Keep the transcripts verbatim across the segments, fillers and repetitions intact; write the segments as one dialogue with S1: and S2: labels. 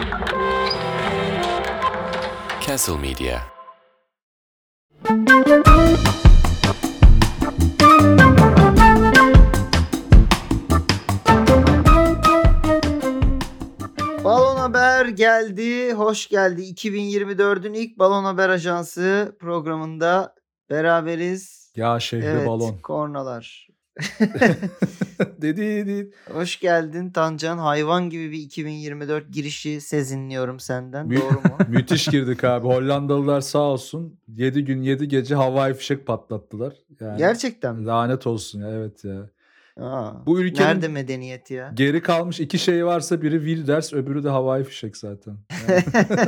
S1: Castle Media.
S2: Balon Haber geldi, hoş geldi. iki bin yirmi dördün ilk Balon Haber Ajansı programında beraberiz.
S3: Ya şehri
S2: Evet,
S3: balon.
S2: kornalar.
S3: Dedi dedi.
S2: Hoş geldin Tancan. Hayvan gibi bir iki bin yirmi dört girişi sezinliyorum senden.
S3: Mü-
S2: Doğru mu?
S3: Müthiş girdik abi. Hollandalılar sağ olsun. yedi gün yedi gece havai fişek patlattılar. Yani
S2: Gerçekten mi?
S3: lanet olsun ya, evet ya.
S2: Aa,
S3: Bu ülkenin
S2: nerede medeniyet ya?
S3: geri kalmış iki şey varsa biri Wilders, öbürü de havai fişek zaten. Yani.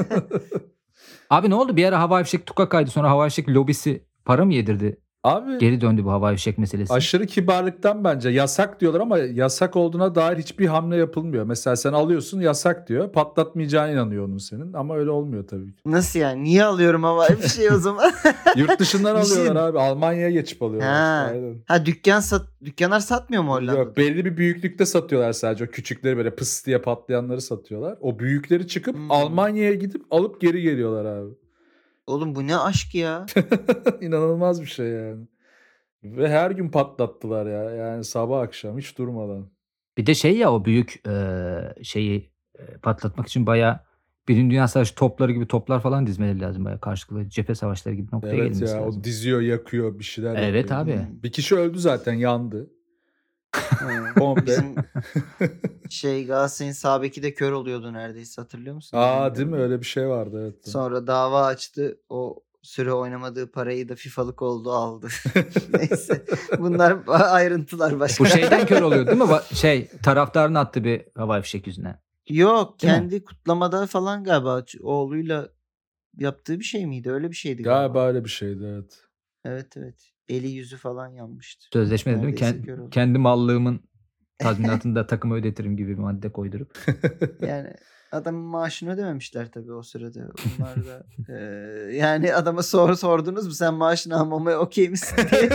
S4: Abi ne oldu? Bir ara havai fişek tukakaydı. Sonra havai fişek lobisi para mı yedirdi?
S3: Abi
S4: Geri döndü bu havai fişek meselesi.
S3: aşırı kibarlıktan bence. Yasak diyorlar ama yasak olduğuna dair hiçbir hamle yapılmıyor. Mesela sen alıyorsun, yasak diyor. Patlatmayacağına inanıyor onun senin. Ama öyle olmuyor tabii ki.
S2: Nasıl yani? Niye alıyorum havai fişeği o zaman?
S3: Yurt dışından
S2: Bir şey-
S3: alıyorlar abi. Almanya'ya geçip alıyorlar.
S2: Ha.
S3: Aynen.
S2: Ha dükkan sat dükkanlar satmıyor mu Hollanda'da?
S3: Yok, belli bir büyüklükte satıyorlar sadece. O küçükleri böyle pıs diye patlayanları satıyorlar. O büyükleri çıkıp
S2: Hmm.
S3: Almanya'ya gidip alıp geri geliyorlar abi.
S2: Oğlum bu ne aşk ya?
S3: İnanılmaz bir şey yani. Ve her gün patlattılar ya. Yani sabah akşam hiç durmadan.
S4: Bir de şey ya, o büyük e, şeyi e, patlatmak için bayağı Birinci Dünya Savaşı topları gibi toplar falan dizmeleri lazım. Bayağı karşılıklı cephe savaşları gibi noktaya
S3: Evet
S4: gelinmesi
S3: ya,
S4: lazım.
S3: o diziyor, yakıyor, bir şeyler
S4: Evet
S3: yapıyor.
S4: abi.
S2: Hmm.
S3: Bir kişi öldü zaten, yandı.
S2: Ha,
S3: Komple.
S2: Bizim şey Galatasaray'ın sağ beki de kör oluyordu neredeyse, hatırlıyor musun?
S3: Aa, değil mi? Öyle bir şey vardı, evet.
S2: Sonra dava açtı. O süre oynamadığı parayı da FIFA'lık oldu, aldı. Neyse. Bunlar ayrıntılar başka.
S4: Bu şeyden kör oluyor değil mi? Ba- Şey taraftarın attığı bir havai fişek yüzünden.
S2: Yok,
S4: Değil mi?
S2: kendi kutlamada falan galiba oğluyla yaptığı bir şey miydi? Öyle bir şeydi galiba.
S3: Galiba öyle bir şeydi, evet.
S2: Evet evet. Eli yüzü falan yanmıştı.
S4: Sözleşmede değil mi?
S2: Neredeyse
S4: Ken-
S2: kör oldu.
S4: kendi mallığımın tazminatında takımı ödetirim gibi bir madde koydurup.
S2: Yani adamın maaşını ödememişler tabii o sırada. Onlar da eee, yani adama soru sordunuz mu, sen maaşını almamaya okey misin diye.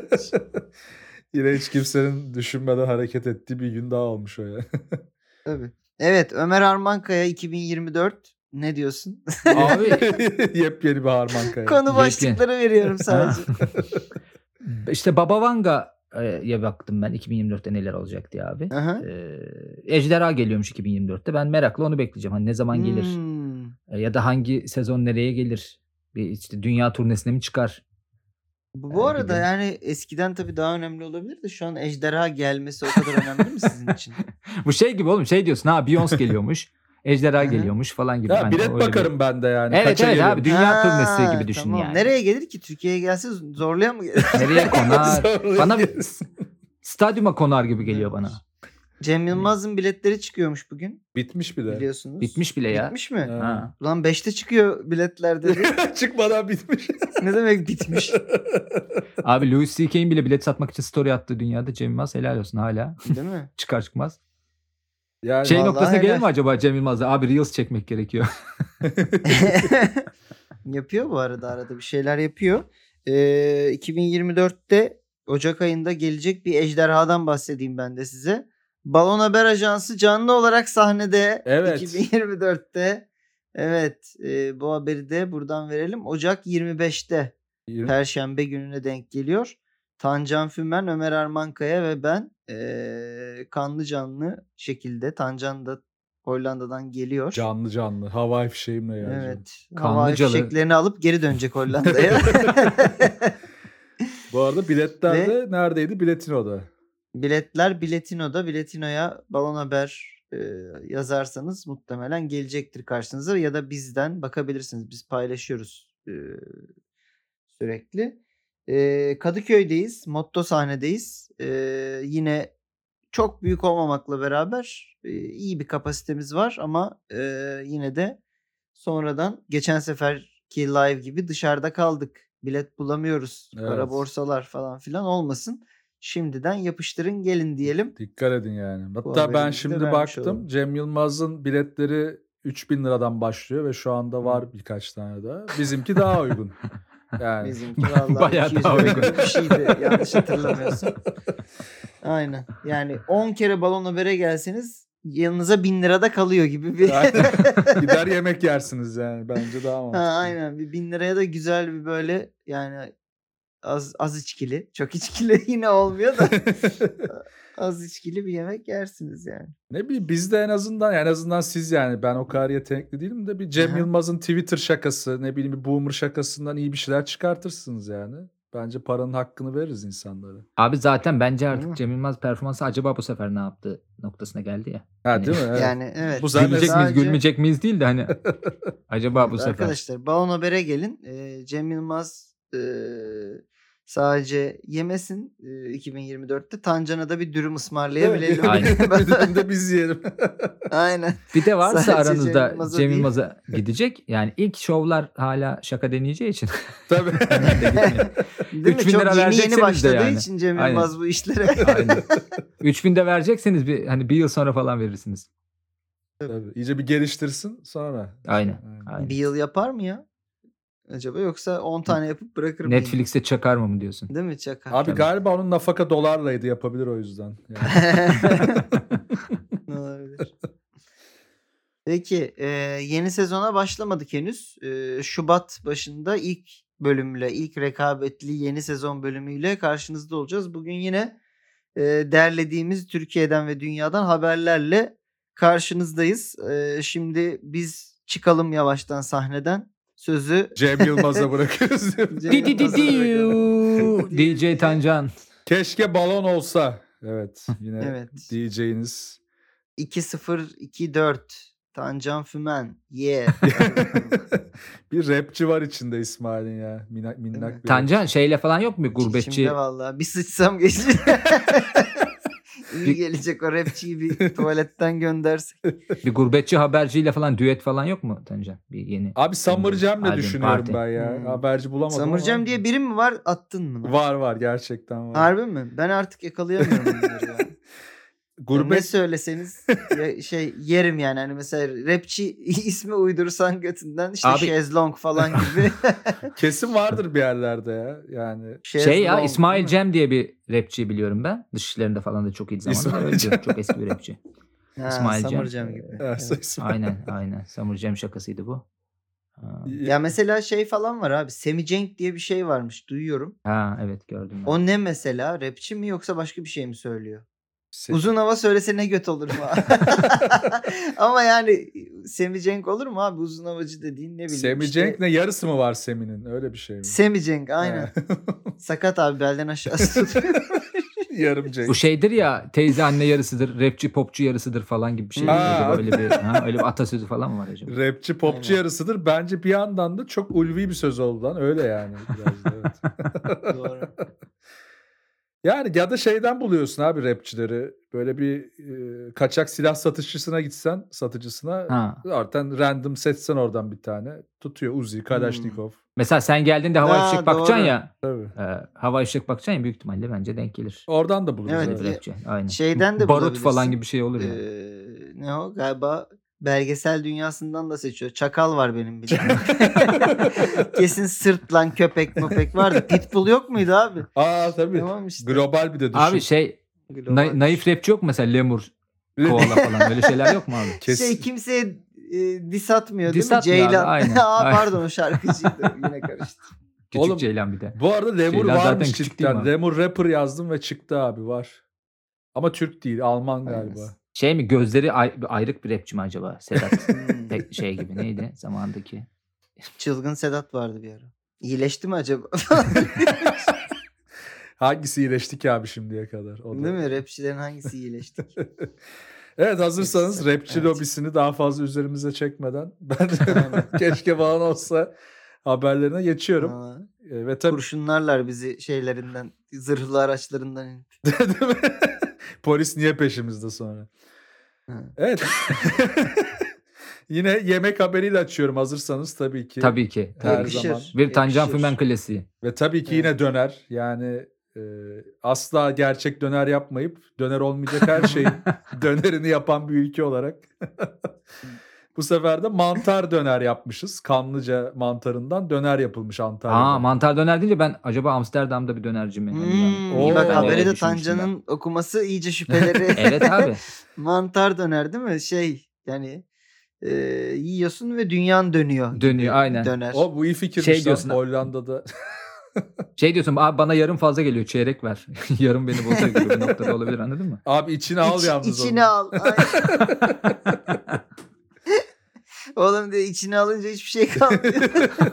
S3: Yine hiç kimsenin düşünmeden hareket ettiği bir gün daha olmuş o ya.
S2: Tabii. Evet, Ömer Armankaya iki bin yirmi dört ne diyorsun?
S4: Abi
S3: Yepyeni bir harman kaya.
S2: Konu
S4: Yepyeni.
S2: başlıkları veriyorum sadece.
S4: işte Baba Vanga'ya baktım ben iki bin yirmi dörtte neler olacak diye abi.
S2: Aha.
S4: Ee, Ejderha geliyormuş iki bin yirmi dörtte. Ben merakla onu bekleyeceğim. Hani ne zaman gelir?
S2: Hmm.
S4: E, Ya da hangi sezon nereye gelir? Bir işte dünya turnesine mi çıkar?
S2: Bu, bu
S4: Ee,
S2: arada
S4: gibi.
S2: yani eskiden tabii daha önemli olabilir de şu an ejderha gelmesi o kadar önemli mi sizin için?
S4: Bu şey gibi oğlum, şey diyorsun ha, Beyoncé geliyormuş. Ejderha
S2: Hı hı.
S4: geliyormuş falan gibi.
S3: Ya
S4: Hani
S3: bilet
S4: öyle bir-
S3: bakarım ben de yani.
S4: Evet
S3: Kaça
S4: evet
S3: geliyor?
S4: abi, dünya turnesi
S2: Ha,
S4: gibi düşün
S2: tamam.
S4: yani.
S2: Nereye gelir ki? Türkiye'ye gelse zorlayan mı gelir?
S4: Nereye konar?
S3: Zorlayın
S4: Bana
S3: diyorsun.
S4: stadyuma konar gibi geliyor bana.
S2: Cem Yılmaz'ın biletleri çıkıyormuş bugün,
S3: Bitmiş bir de.
S2: biliyorsunuz.
S4: Bitmiş bile ya.
S2: Bitmiş mi?
S3: Ha.
S4: Ha.
S2: Ulan beşte çıkıyor biletler dedi.
S3: Çıkmadan bitmiş.
S2: Ne demek bitmiş?
S4: Abi Louis C K'in bile bilet satmak için story attığı dünyada Cem Yılmaz helal olsun hala.
S2: Değil mi?
S4: Çıkar çıkmaz.
S3: Yani
S4: Şey
S2: Vallahi
S4: noktasına gelir
S2: helal.
S4: mi acaba Cem Yılmaz'da? Abi Reels çekmek gerekiyor.
S2: Yapıyor bu arada, arada bir şeyler yapıyor. Ee, iki bin yirmi dörtte Ocak ayında gelecek bir ejderhadan bahsedeyim ben de size. Balon Haber Ajansı canlı olarak sahnede
S3: Evet.
S2: iki bin yirmi dörtte. Evet, e, bu haberi de buradan verelim. Ocak yirmi beşte
S3: Yirmi-
S2: Perşembe gününe denk geliyor. Tancan Fümen, Ömer Armankaya ve ben e, kanlı canlı şekilde, Tancan da Hollanda'dan geliyor.
S3: canlı canlı. Havai fişeğimle geleceğim.
S2: Evet.
S4: Kanlı
S2: Havai
S4: calı.
S2: fişeklerini alıp geri dönecek Hollanda'ya.
S3: Bu arada biletler de neredeydi? Biletino'da.
S2: Biletler Biletino'da. Biletino'ya Balon Haber e, yazarsanız muhtemelen gelecektir karşınıza, ya da bizden bakabilirsiniz. Biz paylaşıyoruz e, sürekli. E, Kadıköy'deyiz. Motto sahnedeyiz. E, yine çok büyük olmamakla beraber e, iyi bir kapasitemiz var ama e, yine de sonradan geçen seferki live gibi dışarıda kaldık. Bilet bulamıyoruz.
S3: Evet.
S2: Kara borsalar falan filan olmasın. Şimdiden yapıştırın gelin diyelim.
S3: Dikkat edin yani.
S2: Bu
S3: Hatta ben
S2: haberimizi de
S3: şimdi
S2: vermiş
S3: baktım.
S2: olalım.
S3: Cem Yılmaz'ın biletleri üç bin liradan başlıyor ve şu anda var birkaç tane daha. Bizimki daha uygun. Yani.
S2: Bizimki vallahi
S4: Bayağı
S2: iki yüz
S4: daha
S2: lira
S4: uygun.
S2: gibi bir şeydi yanlış hatırlamıyorsam. Aynen. Yani on kere Balon Haber'e gelseniz yanınıza bin lira da kalıyor gibi bir.
S3: Aynen. Gider yemek yersiniz yani. Bence daha
S2: Ha,
S3: mantıklı.
S2: aynen bir bin liraya da güzel bir böyle yani az az içkili. Çok içkili yine olmuyor da az içkili bir yemek yersiniz yani.
S3: Ne bileyim biz de en azından en azından siz yani ben o kadar yetenekli değilim de bir Cem
S2: Aha.
S3: Yılmaz'ın Twitter şakası ne bileyim bir boomer şakasından iyi bir şeyler çıkartırsınız yani. Bence paranın hakkını veririz insanlara.
S4: Abi zaten bence
S2: Değil
S4: artık
S2: mi?
S4: Cem Yılmaz performansı acaba bu sefer ne yaptı noktasına geldi ya.
S3: Ha
S4: Hani
S3: değil mi? Evet.
S2: Yani evet.
S3: Bu zaten
S4: Gülecek miyiz
S2: sadece-
S4: gülmeyecek miyiz değil de hani acaba bu sefer.
S2: Arkadaşlar Balon Haber'e gelin. Ee, Cem Yılmaz e, sadece yemesin e, iki bin yirmi dörtte Tancan'a da bir dürüm ısmarlayabilelim.
S4: Aynen.
S3: Bir de biz yiyelim.
S2: Aynen.
S4: Bir de varsa
S2: Sadece Cem
S4: aranızda
S2: Yılmaz'a
S4: Cem
S2: değil.
S4: Yılmaz'a gidecek. Yani ilk şovlar hala şaka deneyeceği için.
S3: Tabii.
S4: Hemen de gitmiyor.
S2: Değil mi?
S4: üç bin
S2: Çok
S4: lira
S2: yeni yeni
S4: verecekseniz de
S2: başladığı
S4: yani.
S2: için Cem
S4: Aynen.
S2: Yılmaz bu işlere.
S4: Aynen. üç bin de verecekseniz bir hani bir yıl sonra falan verirsiniz.
S3: Tabii. İyice bir geliştirsin sonra.
S4: Aynen. Aynen.
S2: Bir yıl yapar mı ya? Acaba yoksa on tane yapıp bırakır mı? yine?
S4: Netflix'te çakar mı mı diyorsun?
S2: Değil mi? Çakar.
S3: Abi
S4: Tabii.
S3: galiba onun nafaka dolarlaydı yapabilir o yüzden. Yani.
S2: Olabilir. Peki e, yeni sezona başlamadık henüz. E, Şubat başında ilk bölümle, ilk rekabetli yeni sezon bölümüyle karşınızda olacağız. Bugün yine e, derlediğimiz Türkiye'den ve dünyadan haberlerle karşınızdayız. E, şimdi biz çıkalım yavaştan sahneden. Sözü
S3: Cem Yılmaz'a bırakıyoruz.
S2: Cem
S4: Di di di
S2: Yılmaz'a bırakalım.
S4: di. D J Tancan.
S3: Keşke balon olsa. Evet. Yine
S2: Evet.
S3: D J'niz.
S2: iki sıfır iki dört Tancan Fümen. Yeah.
S3: Bir rapçi var içinde İsmail'in ya. Minnak,
S2: mi?
S3: minnak bir
S4: Tancan
S3: rapçi.
S4: şeyle falan yok mu gurbetçi?
S2: İçimde vallahi bir sıçsam geçir. İyi gelecek o rapçiyi bir tuvaletten göndersek.
S4: Bir gurbetçi haberciyle falan düet falan yok mu Tancan? Bir yeni.
S3: Abi Summer Jam'le
S4: Albüm,
S3: düşünüyorum
S4: parti.
S3: ben ya.
S2: Hmm.
S3: Haberci bulamadım
S2: Summer
S3: ama.
S2: Jam diye biri mi var? Attın mı? lan?
S3: Var var gerçekten var.
S2: Harbi mi? Ben artık yakalayamıyorum bunları ya. Ne
S3: Gurbet
S2: söyleseniz ya şey yerim yani. Hani mesela rapçi ismi uydursan götünden işte
S4: Abi-
S2: şezlong falan gibi.
S3: kesin vardır bir yerlerde ya. Yani
S4: Şey ya
S2: Şezlong,
S4: İsmail
S2: değil mi?
S4: Cem diye bir rapçi biliyorum ben. Dışişlerinde falan da çok iyi zamanında.
S3: İsmail
S4: öldü.
S3: Cem.
S4: Çok eski bir rapçi.
S2: Ha,
S4: İsmail
S2: Summer
S4: Cem.
S2: Jam gibi.
S3: Evet,
S2: Evet.
S3: İsmail.
S4: Aynen aynen. Samur Cem şakasıydı bu. Ha,
S2: Ya mesela şey falan var abi. Semi Cenk diye bir şey varmış. Duyuyorum.
S4: ha evet gördüm ben.
S2: O ne mesela? Rapçi mi yoksa başka bir şey mi söylüyor?
S3: Se-
S2: Uzun hava söylese ne göt olur mu? Ama yani Semi Cenk olur mu abi? Uzun havacı dediğin ne bileyim
S3: Semi
S2: işte.
S3: Cenk ne yarısı mı var Semi'nin? Öyle bir şey mi?
S2: Semi Cenk aynen.
S3: Ha.
S2: Sakat abi belden aşağısı tutuyor.
S3: Yarım Cenk.
S4: Bu şeydir ya teyze anne yarısıdır, rapçi popçu yarısıdır falan gibi bir şey.
S3: Ha.
S4: Acaba öyle bir ha, öyle bir atasözü falan mı var acaba?
S3: Rapçi popçu
S2: Aynen.
S3: yarısıdır. Bence bir yandan da çok ulvi bir söz oldu lan. Öyle yani. Biraz da, evet.
S2: Doğru.
S3: Yani ya da şeyden buluyorsun abi rapçileri. Böyle bir e, kaçak silah satışçısına gitsen, satıcısına
S4: Ha.
S3: zaten random seçsen oradan bir tane. Tutuyor Uzi, Kalashnikov.
S4: Mesela sen geldiğinde hava
S2: Ha,
S4: fişek bakacaksın
S2: doğru.
S4: ya.
S3: Tabii.
S4: E, hava fişek bakacaksın ya büyük ihtimalle bence denk gelir.
S3: Oradan da buluruz.
S2: Evet,
S3: Evet,
S4: Öyle bir rapçi. Aynen.
S2: Şeyden de
S4: Barut
S2: bulabilirsin.
S4: falan gibi bir şey olur ya.
S2: Ee, ne o? Galiba belgesel dünyasından da seçiyor. Çakal var benim bir tane. Kesin sırt lan köpek möpek vardı. Pitbull yok muydu abi?
S3: Aa tabii.
S2: Tamam işte.
S3: Global bir de düşün.
S4: Abi şey
S2: Global.
S4: na- naif rapçi yok mu mesela lemur, koala falan öyle şeyler yok mu abi?
S3: Kesin.
S2: Şey kimseye e, dis atmıyor
S4: Dis
S2: değil mi?
S4: atmıyor abi,
S2: Ceylan.
S4: aynen,
S2: Aa,
S4: aynen.
S2: pardon o şarkıcıydı. Yine karıştı.
S4: Küçük
S3: Oğlum,
S4: Ceylan bir de.
S3: Bu arada Lemur
S4: Şeyler zaten
S3: varmış
S4: küçük değil mi
S3: cidden.
S4: abi?
S3: Lemur rapper yazdım ve çıktı abi var. Ama Türk değil, Alman galiba.
S2: Aynen.
S4: Şey mi gözleri ay- ayrık bir rapçi mi acaba? Sedat
S2: Hmm.
S4: Tek şey gibi neydi zamandaki?
S2: Çılgın Sedat vardı bir ara. İyileşti mi acaba?
S3: Hangisi iyileşti ki abi şimdiye kadar? O da-
S2: Değil mi? Rapçilerin hangisi iyileşti ki?
S3: Evet hazırsanız
S2: Evet.
S3: rapçi lobisini daha fazla üzerimize çekmeden ben
S2: Aynen.
S3: keşke falan olsa haberlerine geçiyorum.
S2: Aa,
S3: E, ve tabii
S2: kurşunlarlar bizi şeylerinden, zırhlı araçlarından inip.
S3: Değil mi? Polis niye peşimizde sonra?
S2: Ha.
S3: Evet. Yine yemek haberiyle açıyorum hazırsanız tabii ki.
S4: Tabii ki.
S3: Her
S2: Yakışır.
S3: zaman.
S4: Bir Tancan
S2: yakışır.
S4: Fümen klasiği.
S3: Ve tabii ki
S2: Evet.
S3: yine döner. Yani e, asla gerçek döner yapmayıp döner olmayacak her şeyin dönerini yapan bir ülke olarak Bu sefer de mantar döner yapmışız. Kanlıca mantarından döner yapılmış Antalya'da.
S4: Aa, mantar döner deyince ben acaba Amsterdam'da bir dönerci mi? Hani ben-
S2: Hmm,
S3: Oo.
S2: bak
S3: Ben
S2: haberi
S4: öyle
S2: de
S4: düşünmüştüm ben.
S2: Tancan'ın okuması iyice şüpheleri.
S4: Evet abi.
S2: Mantar döner değil mi? Şey yani e, yiyorsun ve dünyan dönüyor gibi
S4: Dönüyor,
S2: bir
S4: aynen.
S2: döner.
S3: O bu iyi fikirmiş
S4: Şey
S3: lan.
S4: diyorsun-
S3: Hollanda'da.
S4: Şey diyorsun, "Abi bana yarım fazla geliyor, çeyrek ver." Yarım beni bulacak gibi bir noktada olabilir, anladın mı?
S3: Abi içine al
S2: İç-
S3: yalnız
S2: içine
S3: onu.
S2: al. Aynen. Oğlum diyor içine alınca hiçbir şey kalmıyor.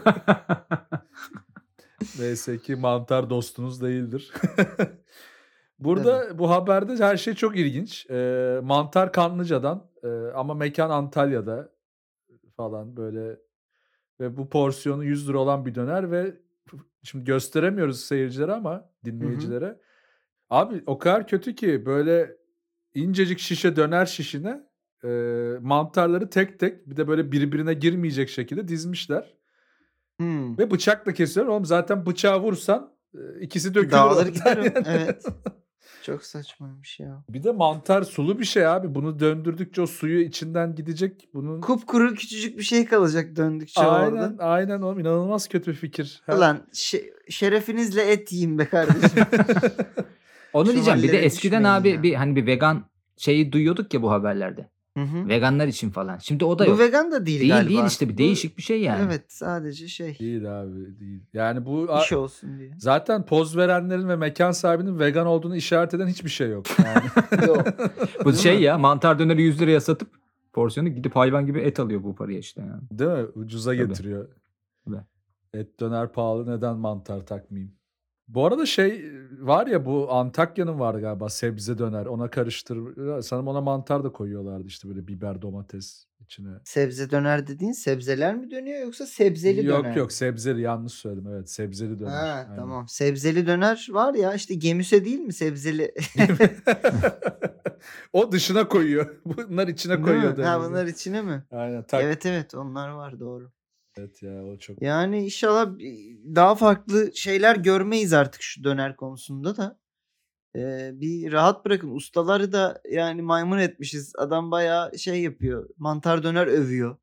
S3: Neyse ki mantar dostunuz değildir. Burada bu haberde her şey çok ilginç. Ee, mantar Kanlıca'dan e, ama mekan Antalya'da falan böyle ve bu porsiyonu yüz lira olan bir döner ve şimdi gösteremiyoruz seyircilere ama dinleyicilere. Abi o kadar kötü ki böyle incecik şişe döner şişine e, mantarları tek tek bir de böyle birbirine girmeyecek şekilde dizmişler.
S2: Hmm.
S3: Ve bıçakla kesiyor. Oğlum zaten bıçağı vursan e, ikisi dökülür.
S2: Dağılır
S3: ortadan
S2: gider o.
S3: yani.
S2: Evet. Çok saçmaymış ya.
S3: Bir de mantar sulu bir şey abi. Bunu döndürdükçe o suyu içinden gidecek. Bunun
S2: Kupkuru küçücük bir şey kalacak döndükçe
S3: aynen
S2: orada.
S3: aynen oğlum inanılmaz kötü bir fikir. Her-
S2: Ulan şe- şerefinizle et yiyin be kardeşim.
S4: Onu
S2: Şu
S4: diyeceğim. Bir de
S2: hallere
S4: eskiden
S2: düşmeyin
S4: abi
S2: ya.
S4: bir hani bir vegan şeyi duyuyorduk ya bu haberlerde.
S2: Hı hı.
S4: Veganlar için falan. Şimdi o da
S2: Bu
S4: yok.
S2: vegan da değil,
S4: Değil
S2: galiba.
S4: değil işte bir
S2: Bu-
S4: değişik bir şey yani.
S2: Evet sadece şey.
S3: Değil abi değil. Yani bu
S2: İş olsun diye.
S3: zaten poz verenlerin ve mekan sahibinin vegan olduğunu işaret eden hiçbir şey yok. Yani.
S2: Yok.
S4: Bu
S2: Değil
S4: şey
S2: mi?
S4: ya, mantar döneri yüz liraya satıp porsiyonu gidip hayvan gibi et alıyor bu paraya işte yani.
S3: Değil mi? Ucuza
S4: Tabii.
S3: getiriyor.
S4: Tabii.
S3: Et döner pahalı neden mantar takmayayım? Bu arada şey var ya bu Antakya'nın var galiba sebze döner ona karıştır. Sanırım ona mantar da koyuyorlardı işte böyle biber domates içine.
S2: Sebze döner dediğin sebzeler mi dönüyor yoksa sebzeli
S3: yok
S2: döner?
S3: yok sebzeli yanlış söyledim evet sebzeli döner.
S2: Ha,
S3: Aynen.
S2: tamam. Sebzeli döner var ya işte gemüse değil mi sebzeli?
S3: O dışına koyuyor. Bunlar içine
S2: Değil
S3: koyuyor.
S2: mi? Ha,
S3: döneri.
S2: bunlar içine mi?
S3: Aynen. Tak. Evet.
S2: Evet evet onlar var doğru.
S3: ya o çok.
S2: Yani inşallah bir- daha farklı şeyler görmeyiz artık şu döner konusunda da. Ee, bir rahat bırakın. Ustaları da yani maymun etmişiz. Adam bayağı şey yapıyor. Mantar döner övüyor.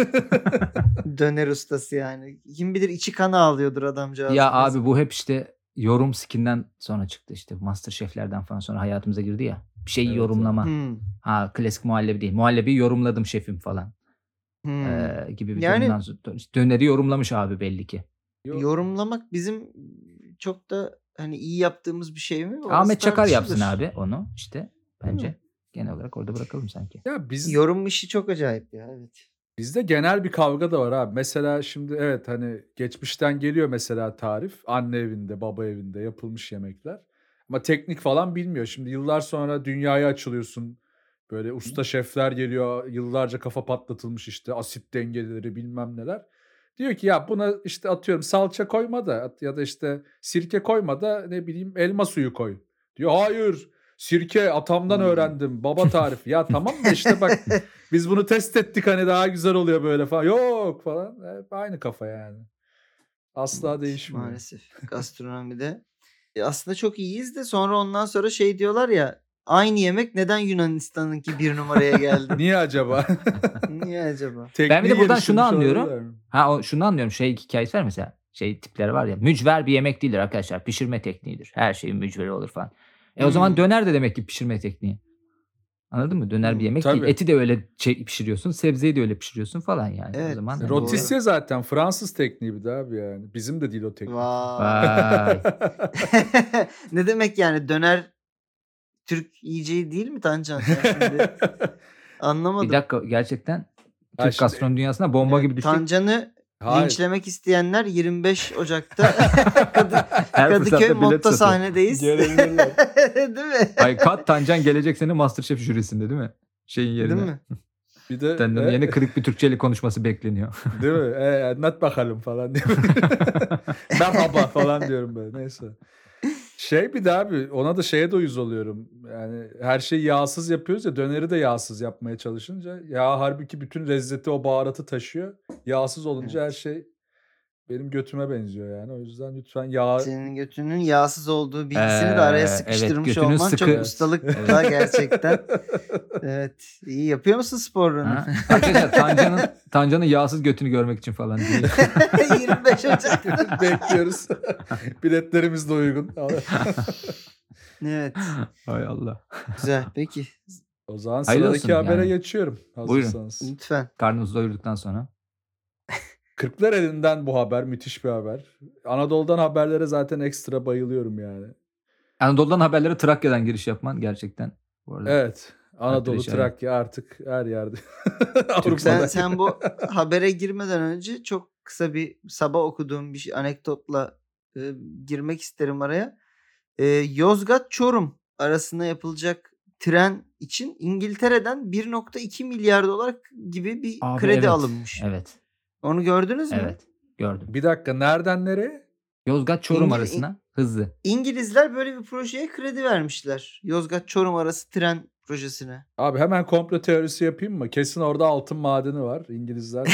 S2: Döner ustası yani. Kim bilir içi kana ağlıyordur adamcağız.
S4: Ya
S2: Ne
S4: abi
S2: zaman-
S4: bu hep işte yorum skinden sonra çıktı işte. Masterchef'lerden falan sonra hayatımıza girdi ya. Bir şeyi
S3: Evet,
S4: yorumlama.
S2: Hmm,
S4: Ha klasik muhallebi değil. Muhallebi yorumladım şefim falan.
S2: hmm.
S4: Ee, gibi bir
S2: Yani-
S4: durumdan sonra. İşte döneri yorumlamış abi belli ki.
S3: Yok.
S2: Yorumlamak bizim çok da hani iyi yaptığımız bir şey mi? Orası
S4: Ahmet Çakar
S2: tartışılır.
S4: yapsın abi onu işte. Bence
S2: mi?
S4: genel olarak orada bırakalım sanki.
S3: Ya biz
S2: Yorum işi çok acayip ya evet.
S3: bizde genel bir kavga da var abi. Mesela şimdi evet hani geçmişten geliyor mesela tarif. Anne evinde, baba evinde yapılmış yemekler. Ama teknik falan bilmiyor. Şimdi yıllar sonra dünyaya açılıyorsun. Böyle usta şefler geliyor. Yıllarca kafa patlatılmış işte asit dengeleri bilmem neler. Diyor ki ya buna işte atıyorum salça koyma da at- ya da işte sirke koyma da ne bileyim elma suyu koy. Diyor hayır sirke atamdan
S2: Hmm.
S3: öğrendim baba tarifi. Ya tamam da işte bak biz bunu test ettik hani daha güzel oluyor böyle falan. Yok falan. Hep aynı kafa yani. Asla değişmiyor.
S2: Maalesef gastronomide. E, aslında çok iyiyiz de sonra ondan sonra şey diyorlar ya aynı yemek neden Yunanistan'ınki bir numaraya geldi?
S3: Niye acaba?
S2: Niye acaba?
S4: Ben bir de
S3: Tekniği
S4: buradan şunu
S3: geliştirmiş
S4: anlıyorum.
S3: olabilirler mi?
S4: Ha o şunu anlıyorum. Şey hikayesi var mesela. Şey tipleri var ya. Mücver bir yemek değildir arkadaşlar. Pişirme tekniğidir. Her şeyin mücveri olur falan. E o zaman
S2: Hmm.
S4: döner de demek ki pişirme tekniği. Anladın mı? Döner
S2: Hmm,
S4: bir yemek
S3: tabii.
S4: değil. Eti de öyle şey pişiriyorsun. Sebzeyi de öyle pişiriyorsun falan yani. O
S2: Evet.
S4: zaman hani
S3: Rotisserie zaten Fransız tekniği bir de abi yani. Bizim de değil o teknik.
S2: Vay.
S4: Vay.
S2: Ne demek yani döner Türk yiyeceği değil mi Tancan? Ben şimdi anlamadım.
S4: Bir dakika gerçekten
S3: Ha,
S4: Türk
S3: şimdi-
S4: gastronomi dünyasına bomba gibi düştük.
S2: Tancan'ı
S3: Hayır.
S2: linçlemek isteyenler yirmi beş Ocak'ta Kadı-
S4: Her
S2: Kadıköy
S4: fırsatta bilet
S2: Motto
S4: satıyor.
S2: sahnedeyiz.
S3: Gelebilirler.
S2: Değil mi?
S4: Ay Kat Tancan gelecek sene Masterchef jürisinde değil mi? Şeyin yerine.
S2: Değil mi?
S3: Bir de
S4: Tanrı'nın
S3: e,
S4: yeni kırık bir Türkçeli konuşması bekleniyor.
S3: değil mi? E, anlat bakalım falan diye. Merhaba falan diyorum böyle. Neyse. Şey bir de abi ona da şeye de uyuz oluyorum. Yani her şeyi yağsız yapıyoruz ya döneri de yağsız yapmaya çalışınca yağ halbuki bütün lezzeti o baharatı taşıyor. Yağsız olunca her şey benim götüme benziyor yani. O yüzden lütfen yağ
S2: Senin götünün yağsız olduğu bilgisini de araya
S4: Ee,
S2: sıkıştırmış
S4: evet, götünün
S2: olman
S4: sıkı.
S2: çok
S3: Evet.
S2: ustalıkla gerçekten. Evet. İyi yapıyor musun sporlarını?
S4: Ha? Arkadaşlar Tancan'ın Tancan'ın yağsız götünü görmek için falan değil.
S2: yirmi beş Ocak.
S3: bekliyoruz. Biletlerimiz de uygun.
S2: Evet.
S4: Hay Allah.
S2: Güzel. Peki.
S3: O zaman
S4: Hayırlı
S3: sıradaki
S4: olsun
S3: habere
S4: yani.
S3: geçiyorum.
S4: Buyurun.
S3: Hazırsanız.
S2: Lütfen.
S4: Karnımızı doyurduktan sonra.
S3: Kırklareli'nden bu haber. Müthiş bir haber. Anadolu'dan haberlere zaten ekstra bayılıyorum yani.
S4: Anadolu'dan haberlere Trakya'dan giriş yapman gerçekten. Bu arada.
S3: Evet. Anadolu,
S4: Takdir işareti.
S3: Trakya artık her yerde.
S2: Sen,
S3: Avrupa'da.
S2: sen bu habere girmeden önce çok kısa bir sabah okuduğum bir şey, anekdotla e, girmek isterim araya. E, Yozgat-Çorum arasında yapılacak tren için İngiltere'den bir nokta iki milyar dolar gibi bir
S4: Abi
S2: kredi
S4: evet.
S2: alınmış.
S4: Evet.
S2: Onu gördünüz mü?
S4: Evet. Gördüm.
S3: Bir dakika, nereden nereye?
S4: Yozgat Çorum
S2: İngil-
S4: arasına hızlı.
S2: İngilizler böyle bir projeye kredi vermişler. Yozgat-Çorum arası tren projesine.
S3: Abi hemen komplo teorisi yapayım mı? Kesin orada altın madeni var İngilizler.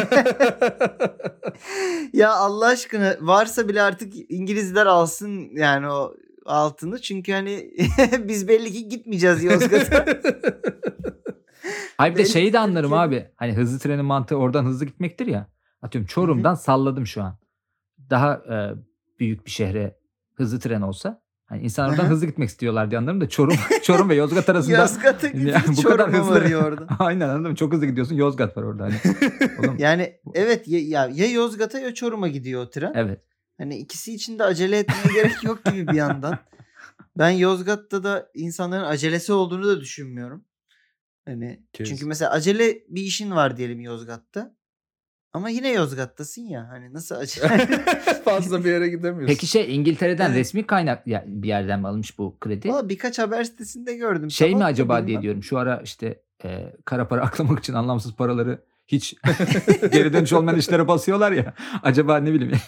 S2: Ya Allah aşkına varsa bile artık İngilizler alsın yani o altını. Çünkü hani biz belli ki gitmeyeceğiz Yozgat'a.
S4: Hayır bir de
S2: Belli
S4: şeyi
S2: ki
S4: de anlarım
S2: Türkiye'de-
S4: abi. Hani hızlı trenin mantığı oradan hızlı gitmektir ya. Atıyorum Çorum'dan salladım şu an. Daha e, büyük bir şehre hızlı tren olsa. Hani insanlar oradan
S2: Aha.
S4: hızlı gitmek istiyorlar diye anlarım da Çorum Çorum ve Yozgat arasında.
S2: Yozgat'a
S4: Yani
S2: gidiyor
S4: bu kadar
S2: Çorum'a
S4: hızlı.
S2: varıyor orada.
S4: Aynen anladın mı? Çok hızlı gidiyorsun. Yozgat var orada hani. Oğlum,
S2: Yani evet ya, ya, ya Yozgat'a ya Çorum'a gidiyor o tren.
S4: evet.
S2: Hani ikisi için de acele etmeye gerek yok gibi bir yandan. Ben Yozgat'ta da insanların acelesi olduğunu da düşünmüyorum. Hani
S3: Kes.
S2: çünkü mesela acele bir işin var diyelim Yozgat'ta. Ama yine Yozgat'tasın ya. Hani nasıl acele?
S3: Fazla bir yere gidemiyorsun.
S4: Peki şey İngiltere'den
S2: Evet.
S4: resmi kaynak ya- bir yerden mi alınmış bu kredi?
S2: Valla birkaç haber sitesinde gördüm.
S4: Şey mi
S2: Sabah da
S4: acaba diye
S2: bilmem.
S4: diyorum. Şu ara işte e, kara para aklamak için anlamsız paraları hiç geri dönüş olmayan işlere basıyorlar ya. Acaba ne bileyim.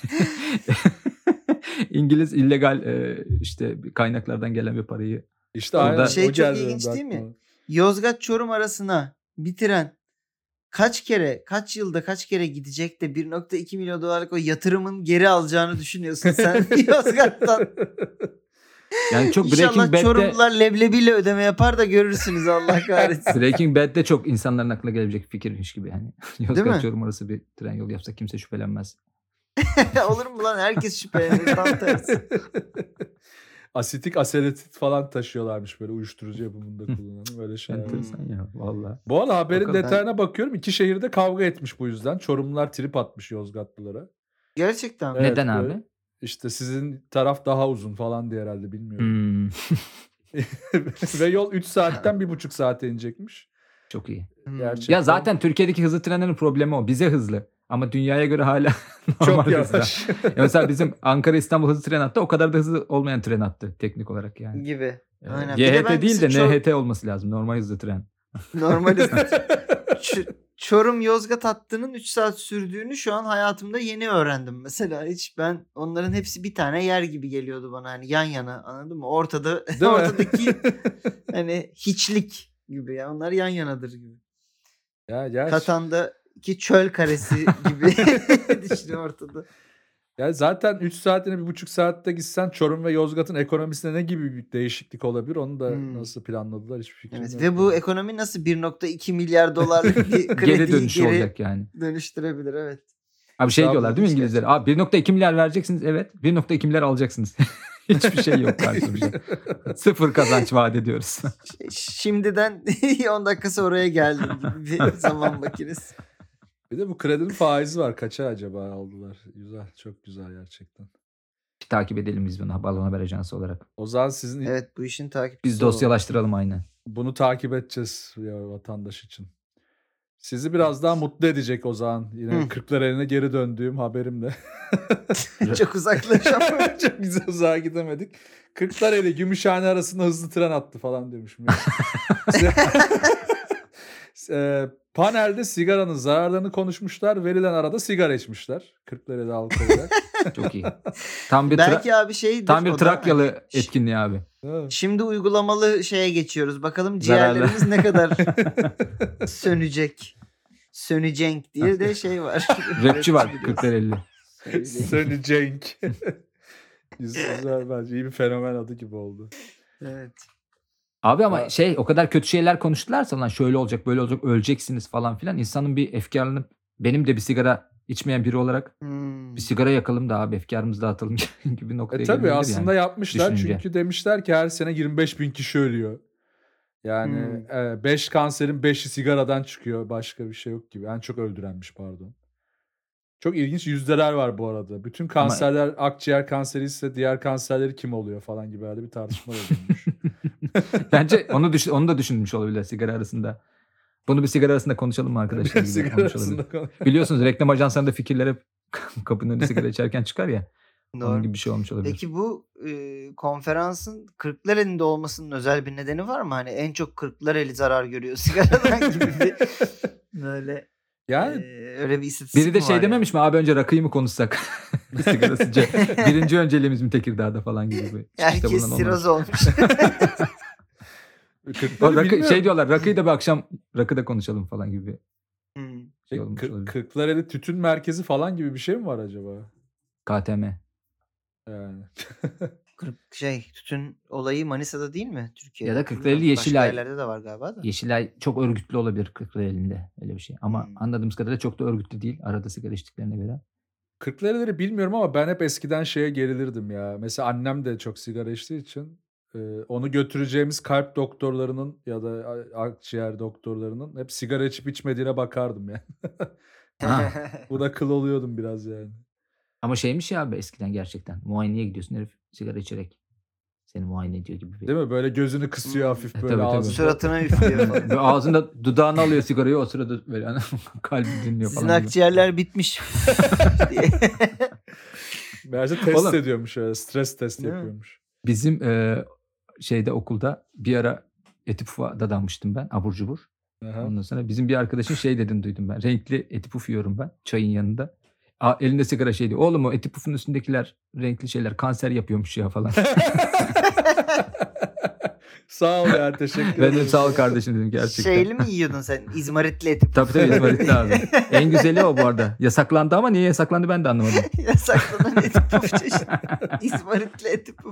S4: İngiliz illegal e, işte kaynaklardan gelen bir parayı.
S3: İşte
S4: Orada-
S3: aynen
S2: Şey
S3: o
S2: çok
S3: geldi
S2: ilginç
S3: benim de
S2: değil mi?
S3: aklıma.
S2: Yozgat-Çorum arasına bir tren kaç kere, kaç yılda kaç kere gidecek de bir nokta iki milyon dolarlık o yatırımın geri alacağını düşünüyorsun sen Yozgat'tan.
S4: Yani çok
S2: İnşallah
S4: Breaking Bad'de
S2: Çorumlular leblebiyle ödeme yapar da görürsünüz Allah kahretsin.
S4: Breaking Bad'de çok insanların aklına gelebilecek bir fikirmiş gibi yani.
S2: mi?
S4: Yozgat Çorum arası bir tren yolu yapsa kimse şüphelenmez.
S2: Olur mu lan? Herkes şüphelenir. Tam tersi.
S3: Asitik aseletit falan taşıyorlarmış böyle uyuşturucu yapımında kullanılan böyle şeyler.
S4: Enteresan ya valla.
S3: Bu arada haberin
S4: Bakalım.
S3: detayına bakıyorum. İki şehirde kavga etmiş bu yüzden. Çorumlular trip atmış Yozgatlılara.
S2: Gerçekten mi?
S3: Evet,
S4: Neden
S3: böyle
S4: abi?
S3: İşte sizin taraf daha uzun falan diye herhalde bilmiyorum.
S4: Hmm,
S3: Ve yol üç saatten bir buçuk saate inecekmiş.
S4: çok iyi.
S2: Hmm.
S3: Gerçekten.
S4: Ya zaten Türkiye'deki hızlı trenlerin problemi o. Bize hızlı. Ama dünyaya göre hala normal
S3: Çok
S4: hızda.
S3: yavaş.
S4: Ya mesela bizim Ankara İstanbul hızlı tren hattı o kadar da hızlı olmayan tren hattı teknik olarak yani.
S2: Gibi.
S4: Ee,
S2: Aynen. Bir de
S4: Y H
S2: ben
S4: T değil de
S2: mesela çok-
S4: N H T olması lazım. Normal hızlı tren.
S2: Normal Ç- Çorum Yozgat hattının üç saat sürdüğünü şu an hayatımda yeni öğrendim. Mesela hiç ben onların hepsi bir tane yer gibi geliyordu bana hani yan yana anladın mı? Ortada
S3: Değil mi?
S2: ortadaki hani hiçlik gibi ya onlar yan yanadır gibi.
S3: ya gel.
S2: Katan'daki çöl karesi gibi düşün ortada.
S3: Ya zaten üç saatine bir buçuk saatte gitsen Çorum ve Yozgat'ın ekonomisine ne gibi bir değişiklik olabilir? Onu da
S2: Hmm.
S3: nasıl planladılar hiçbir fikrim
S2: Evet
S3: yok.
S2: ve bu ekonomi nasıl bir nokta iki milyar dolarlık bir krediyi
S4: Geri dönüşü
S2: geri
S4: olacak yani.
S2: dönüştürebilir evet.
S4: Abi şey
S2: Daha
S4: diyorlar değil mi
S2: ilginç
S4: İngilizler? Abi bir nokta iki milyar vereceksiniz. Evet. bir nokta iki milyar alacaksınız. Hiçbir şey yok karşımızda. Sıfır kazanç vaat ediyoruz.
S2: Şey, Şimdiden on dakikası oraya geldim gibi bir zaman makinesi.
S3: Bir de bu kredinin faizi var. Kaça acaba aldılar? Güzel. Çok güzel gerçekten.
S4: Takip edelim biz bunu Balon Haber Ajansı olarak.
S3: O zaman sizin
S2: Evet bu işin takipçisi
S4: Biz dosyalaştıralım aynen.
S3: bunu takip edeceğiz ya vatandaş için. Sizi biraz daha mutlu edecek o zaman. Yine
S2: Hı.
S3: Kırklareli'ne geri döndüğüm haberimle.
S2: olalım. Çok uzaklaşamıyorum.
S3: Çok güzel uzağa gidemedik. Kırklareli Gümüşhane arasında hızlı tren attı falan diyormuşum. Ya. e, panelde sigaranın zararlarını konuşmuşlar. Verilen arada sigara içmişler. Kırklareli halkı olarak.
S4: Çok iyi. Tam bir tra-
S2: Belki abi şeydir.
S4: tam bir
S2: o da
S4: Trakyalı
S2: hani ş-
S4: etkinliği abi.
S3: Evet.
S2: Şimdi uygulamalı şeye geçiyoruz. Bakalım
S4: Zararlı.
S2: ciğerlerimiz ne kadar sönecek. Sönecek diye de şey var.
S4: Rapçi var
S2: biliyorsun.
S4: Kırklareli.
S3: Sunny Cenk. Güzel bence. İyi bir fenomen adı gibi oldu.
S2: Evet.
S4: Abi ama
S3: Ha.
S4: şey o kadar kötü şeyler konuştularsa lan şöyle olacak böyle olacak öleceksiniz falan filan insanın bir efkarını benim de bir sigara içmeyen biri olarak
S2: Hmm.
S4: bir sigara yakalım da abi efkarımızı dağıtalım gibi noktaya
S3: E tabii
S4: gelebilir
S3: aslında
S4: yani.
S3: yapmışlar
S4: düşününce.
S3: çünkü demişler ki her sene yirmi beş bin kişi ölüyor. Yani
S2: Hmm.
S3: beş kanserin beşi sigaradan çıkıyor. Başka bir şey yok gibi. En çok öldürenmiş pardon. Çok ilginç yüzdeler var bu arada. Bütün
S4: Ama
S3: kanserler akciğer kanseri ise diğer kanserleri kim oluyor falan gibi böyle bir tartışma da dönmüş.
S4: bence onu düşün, onu da düşünmüş olabilirler sigara arasında. Bunu bir sigara arasında konuşalım mı arkadaşlar gibi
S3: Sigara
S4: olmuş olabilir.
S3: arasında konuş-
S4: Biliyorsunuz reklam ajanslarında fikirler hep kapının önünde sigara içerken çıkar ya. Onun
S2: Doğru.
S4: gibi bir şey olmuş olabilir.
S2: Peki bu e, konferansın Kırklareli'nde olmasının özel bir nedeni var mı? Hani en çok Kırklareli zarar görüyor sigaradan gibi bir böyle e,
S3: Yani
S2: öyle bir istatistik
S4: Biri de
S2: mi
S4: şey
S2: var
S4: dememiş mi abi önce rakıyı mı konuşsak? Sigarasıca. Birinci önceliğimiz mi Tekirdağ'da falan gibi bir çıkışta
S2: Herkes
S4: bulunan olmamış.
S2: siroz olmuş.
S4: O
S3: Kırkları
S4: rakı,
S3: bilmiyorum.
S4: şey diyorlar rakıyı da bir akşam rakıda konuşalım falan gibi bir
S2: Hmm.
S4: şey
S3: Şey,
S4: olmuş
S3: Kır-
S4: olabilir.
S3: Kırklareli tütün merkezi falan gibi bir şey mi var acaba?
S4: K T M.
S3: Yani.
S2: Kırk şey tütün olayı Manisa'da değil mi Türkiye'de?
S4: Ya da Kırklareli
S2: Bilmiyorum. Başka
S4: Yeşilay.
S2: yerlerde de var galiba da.
S4: Yeşilay çok örgütlü olabilir Kırklareli'nde öyle bir şey. Ama
S2: Hmm.
S4: anladığımız kadarıyla çok da örgütlü değil. Arada sigara içtiklerine göre.
S3: Kırklarelileri bilmiyorum ama ben hep eskiden şeye gerilirdim ya. Mesela annem de çok sigara içtiği için e, onu götüreceğimiz kalp doktorlarının ya da a- akciğer doktorlarının hep sigara içip içmediğine bakardım ya.
S4: Ha.
S3: Bu da kıl oluyordum biraz yani.
S4: Ama şeymiş ya abi eskiden gerçekten. Muayeneye gidiyorsun herif sigara içerek seni muayene ediyor gibi bir.
S3: Değil mi? Böyle gözünü kısıyor
S2: Hmm.
S3: hafif
S4: E,
S3: böyle
S4: tabii, tabii.
S3: ağzında.
S2: Suratına üflüyor falan.
S4: Ve ağzında dudağını alıyor sigarayı o sırada böyle hani kalbi dinliyor
S2: Sizin
S4: falan gibi.
S2: akciğerler bitmiş diye.
S3: Meğerse test
S4: Oğlum.
S3: ediyormuş öyle. Stres test
S2: Değil mi?
S3: yapıyormuş.
S4: Bizim e, şeyde okulda bir ara eti pufa dadanmıştım ben abur cubur.
S3: Aha.
S4: Ondan sonra bizim bir arkadaşın şey dediğini duydum ben. Renkli eti puf yiyorum ben çayın yanında. A, elinde sigara şey diyor. Oğlum o eti pufun üstündekiler renkli şeyler kanser yapıyormuş ya falan.
S3: Sağ ol ya teşekkür
S4: Ben
S3: ederim.
S4: de sağ ol kardeşim dedim gerçekten.
S2: Şeyli mi yiyordun sen? İzmaritli eti.
S4: Tabii tabii İzmaritli abi. En güzeli o bu arada. Yasaklandı ama niye yasaklandı ben de anlamadım.
S2: Yasaklanan eti puf çeşidi. İzmaritli eti puf.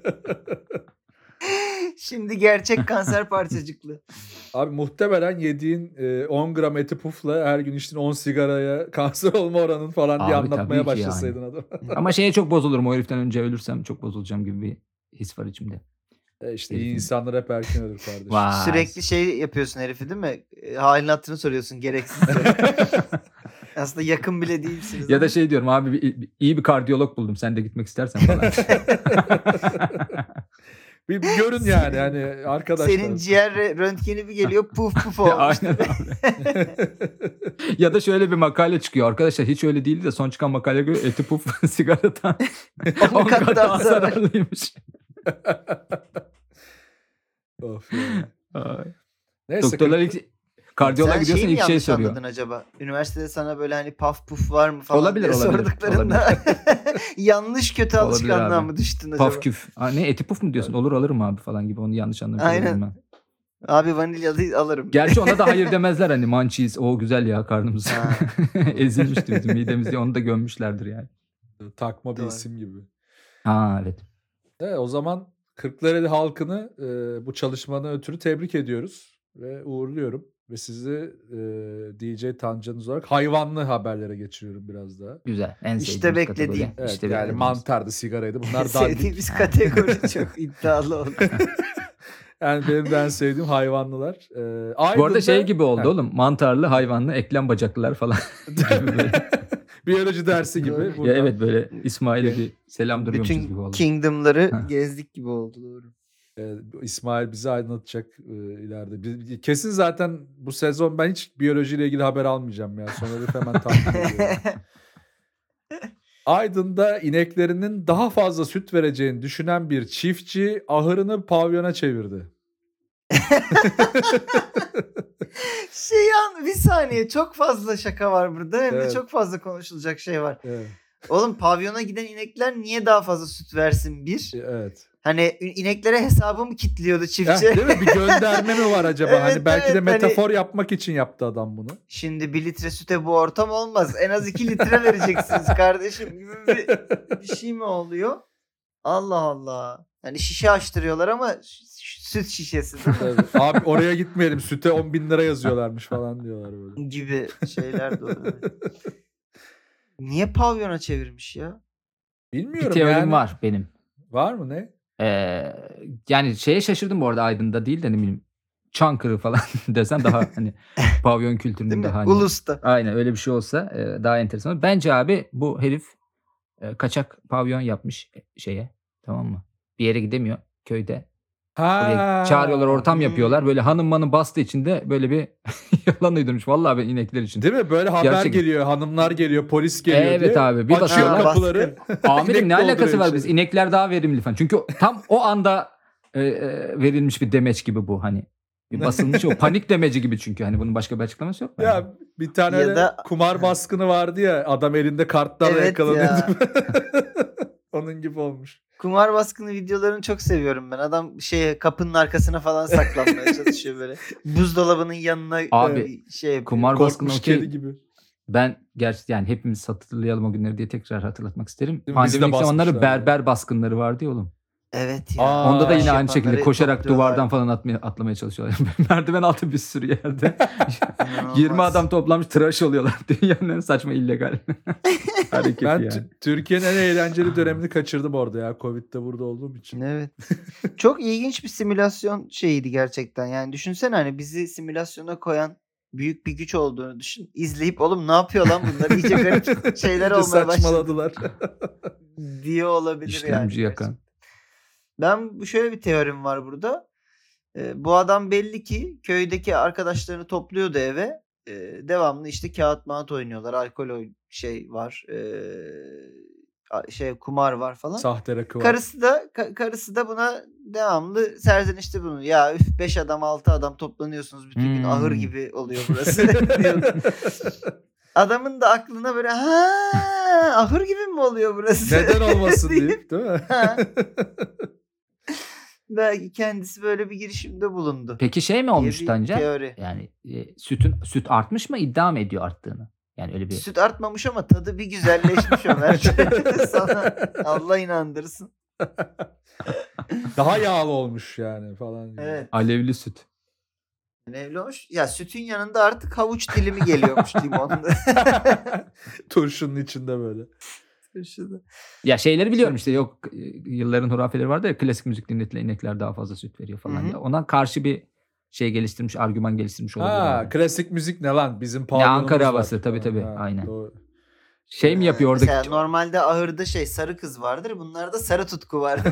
S2: Şimdi gerçek kanser parçacıklı.
S3: Abi muhtemelen yediğin e, on gram eti pufla her gün içtiğin on sigaraya kanser olma oranın falan diye
S4: Abi,
S3: anlatmaya
S4: tabii ki
S3: başlasaydın adam.
S4: Ama şeye çok bozulurum o heriften önce ölürsem çok bozulacağım gibi bir his var içimde.
S3: E işte iyi
S4: Herifin.
S3: insanlar hep erken ölür kardeşim.
S4: Vay.
S2: Sürekli şey yapıyorsun herifi değil mi? E, halini hatırını soruyorsun gereksizce. Aslında yakın bile değilsiniz.
S4: Ya
S2: ama.
S4: da şey diyorum abi bir- bir- iyi bir kardiyolog buldum sen de gitmek istersen falan.
S3: bir, bir görün yani hani arkadaşlar.
S2: Senin ciğer re- röntgeni bir geliyor puf puf olmuş.
S4: Aynen abi. Ya da şöyle bir makale çıkıyor. Arkadaşlar hiç öyle değildi de son çıkan makaleye göre eti puf sigaradan
S2: On
S4: on
S2: kat
S4: kat
S2: daha
S4: daha
S2: zarar.
S4: zararlıymış.
S3: Of ya.
S4: Ay.
S3: Neyse.
S4: Doktorlar
S3: kırk-
S4: ilk kardiyoloğa
S2: Sen
S4: gidiyorsun
S2: şeyi mi
S4: ilk şey
S2: yanlış
S4: soruyor.
S2: anladın acaba? Üniversitede sana böyle hani paf puf var mı falan
S4: Olabilir,
S2: diye
S4: olabilir,
S2: sorduklarında yanlış kötü
S4: Olabilir
S2: alışkanlığa
S4: abi.
S2: mı düştün acaba?
S4: Paf küf. Aa, ne eti puf mu diyorsun? Olur alırım abi falan gibi onu yanlış anlamış
S2: Aynen.
S4: olabilirim ben.
S2: Abi vanilyalı alırım.
S4: Gerçi ona da hayır demezler hani munchies o güzel ya karnımız
S2: Ha.
S4: ezilmişti bizim midemiz diye onu da gömmüşlerdir yani.
S3: Takma bir
S2: Doğru.
S3: isim gibi.
S4: Ha evet.
S3: Evet, o zaman Kırklareli halkını e, bu çalışmadan ötürü tebrik ediyoruz ve uğurluyorum. Ve sizi e, D J Tancanız olarak hayvanlı haberlere geçiriyorum biraz daha.
S4: Güzel. En
S2: İşte
S4: sevdiğimiz
S2: beklediğim.
S4: kategori.
S3: Evet
S4: İşte
S3: yani
S4: beklediğimiz.
S3: mantardı, sigaraydı. Bunlar dandik.
S2: Sevdiğimiz kategori çok iddialı oldu.
S3: Yani benim de en sevdiğim hayvanlılar. E,
S4: Bu arada
S3: Aydın'da-
S4: şey gibi oldu
S3: Heh.
S4: oğlum. Mantarlı, hayvanlı, eklem bacaklılar falan. gibi böyle.
S3: Biyoloji dersi gibi.
S2: Doğru.
S4: Ya
S3: Buradan-
S4: evet böyle İsmail'e bir selam duruyormuşuz gibi
S2: Bütün
S4: oldu.
S2: kingdom'ları
S4: Ha.
S2: gezdik gibi oldu doğru.
S3: Ee, İsmail bizi aydınlatacak e, ileride. Bi- Kesin zaten bu sezon ben hiç biyolojiyle ilgili haber almayacağım ya. Sonra herif hemen tahmin ediyorum. Aydın'da ineklerinin daha fazla süt vereceğini düşünen bir çiftçi ahırını pavyona çevirdi.
S2: Şey an bir saniye çok fazla şaka var burada hem de
S3: Evet.
S2: çok fazla konuşulacak şey var.
S3: Evet.
S2: Oğlum pavyona giden inekler niye daha fazla süt versin bir?
S3: Evet.
S2: Hani ineklere hesabı mı kilitliyordu
S3: Heh,
S2: çiftçi?
S3: değil mi? Bir gönderme mi var acaba?
S2: Evet,
S3: hani belki
S2: evet,
S3: de
S2: hani-
S3: metafor yapmak için yaptı adam bunu.
S2: Şimdi bir litre süte bu ortam olmaz. En az iki litre vereceksiniz kardeşim gibi bir, bir şey mi oluyor? Allah Allah. Hani şişe açtırıyorlar ama ş- ş- süt şişesi değil mi?
S3: Tabii. Abi oraya gitmeyelim. Süte on bin lira yazıyorlarmış falan diyorlar böyle.
S2: gibi şeyler de oluyor. Niye pavyona çevirmiş ya?
S3: Bilmiyorum
S4: Bir teorim
S3: yani.
S4: var benim.
S3: Var mı ne?
S4: Ee, yani şeye şaşırdım bu arada, Aydın'da değil de ne bileyim Çankırı falan desem daha hani pavyon
S2: Değil
S4: kültürünün
S2: mi?
S4: daha hani,
S2: Ulus'ta.
S4: aynen öyle bir şey olsa e, daha enteresan. Bence abi bu herif e, kaçak pavyon yapmış şeye, tamam mı? Bir yere gidemiyor köyde. Oraya çağırıyorlar, ortam
S2: Hmm.
S4: yapıyorlar. Böyle hanım manı bastı içinde böyle bir yalan uydurmuş. Vallahi ben inekler için.
S3: Değil mi? Böyle haber
S4: Gerçek-
S3: geliyor. Hanımlar geliyor. Polis geliyor
S4: Evet
S3: diye.
S4: abi, bir
S3: Açıyor
S4: basıyorlar.
S3: kapıları.
S4: Amirim ne
S3: İnek
S4: alakası
S3: dolduruyor
S4: var biz?
S3: içeri.
S4: İnekler daha verimli falan. Çünkü tam o anda e, e, verilmiş bir demeç gibi bu hani. Bir basılmış o panik demeci gibi, çünkü hani bunun başka bir açıklaması yok. bence.
S3: Ya bir tane
S2: Ya
S3: öyle
S2: da-
S3: kumar baskını vardı ya. Adam elinde kartlarla
S2: Evet
S3: yakalanıyordu.
S2: ya.
S3: Onun gibi olmuş.
S2: Kumar baskını videolarını çok seviyorum ben. Adam şey kapının arkasına falan saklanmaya çalışıyor böyle. Buzdolabının yanına
S4: Abi,
S2: e, şey yapıyor.
S4: kumar baskını
S3: Korkmuş
S4: okey.
S3: kedi gibi.
S4: Ben gerçi yani hepimiz hatırlayalım o günleri diye tekrar hatırlatmak isterim.
S3: Değil mi? Bizi de
S4: Pandemik zamanları
S3: basmışlar
S4: berber baskınları vardı ya oğlum.
S2: Evet ya.
S3: Aa,
S4: Onda da yine
S2: iş
S4: aynı şekilde
S2: yapanları
S4: koşarak
S2: topluyorlar.
S4: duvardan falan atmaya, atlamaya çalışıyorlar. Merdiven altı bir sürü yerde.
S2: İnanılmaz.
S4: yirmi adam toplanmış tıraş oluyorlar. Dünyanın en saçma illegal hareketi
S3: Ben
S4: yani.
S3: T- Türkiye'nin en eğlenceli dönemini kaçırdım orada ya. Covid'de burada olduğum için.
S2: Evet. Çok ilginç bir simülasyon şeyiydi gerçekten. Yani düşünsene hani bizi simülasyona koyan büyük bir güç olduğunu düşün. İzleyip oğlum ne yapıyor lan bunlar? İyice garip şeyler
S3: İyice
S2: olmaya başladı
S3: saçmaladılar.
S2: diye olabilir
S4: İşlemci
S2: yani.
S4: yakan.
S2: Ben bu şöyle bir teorim var burada. Ee, bu adam belli ki köydeki arkadaşlarını topluyordu eve. Ee, devamlı işte kağıt mağat oynuyorlar. Alkol oy- şey var. Ee, a- şey kumar var falan.
S3: Sahte rakı var.
S2: Karısı da ka- karısı da buna devamlı serzenişte bunu. Ya üf beş adam altı adam toplanıyorsunuz bütün gün ahır
S4: Hmm.
S2: gibi oluyor burası diyordu. Adamın da aklına böyle ha ahır gibi mi oluyor burası?
S3: Neden olmasın
S2: deyip,
S3: deyip değil mi?
S2: ha, belki kendisi böyle bir girişimde bulundu.
S4: Peki şey mi
S2: diye
S4: olmuş
S2: bir
S4: Tanca?
S2: teori.
S4: Yani e, sütün süt artmış mı, iddia mı ediyor arttığını? Yani öyle bir
S2: Süt artmamış ama tadı bir güzelleşmiş Ömer. Sana Allah inandırsın.
S3: Daha yağlı olmuş yani falan. gibi.
S2: Evet.
S4: alevli süt.
S2: Önemli olmuş. Ya sütün yanında artık havuç dilimi geliyormuş limonlu.
S3: Turşunun içinde böyle.
S2: Şurada.
S4: Ya şeyleri biliyorum işte, yok e, yılların hurafeleri vardı ya, klasik müzik dinletilen inekler daha fazla süt veriyor falan
S2: Hı hı.
S4: diye. Ona karşı bir şey geliştirmiş, argüman geliştirmiş olabilir.
S3: Ha,
S4: abi.
S3: klasik müzik ne lan? Bizim
S4: Ya
S3: pavyonumuz
S4: Ankara
S3: var
S4: havası, tabii,
S3: falan.
S4: tabii,
S3: Ha,
S4: aynen.
S3: doğru.
S4: Şey mi yapıyor oradaki?
S2: Mesela normalde ahırda şey sarı kız vardır. Bunlarda sarı tutku var.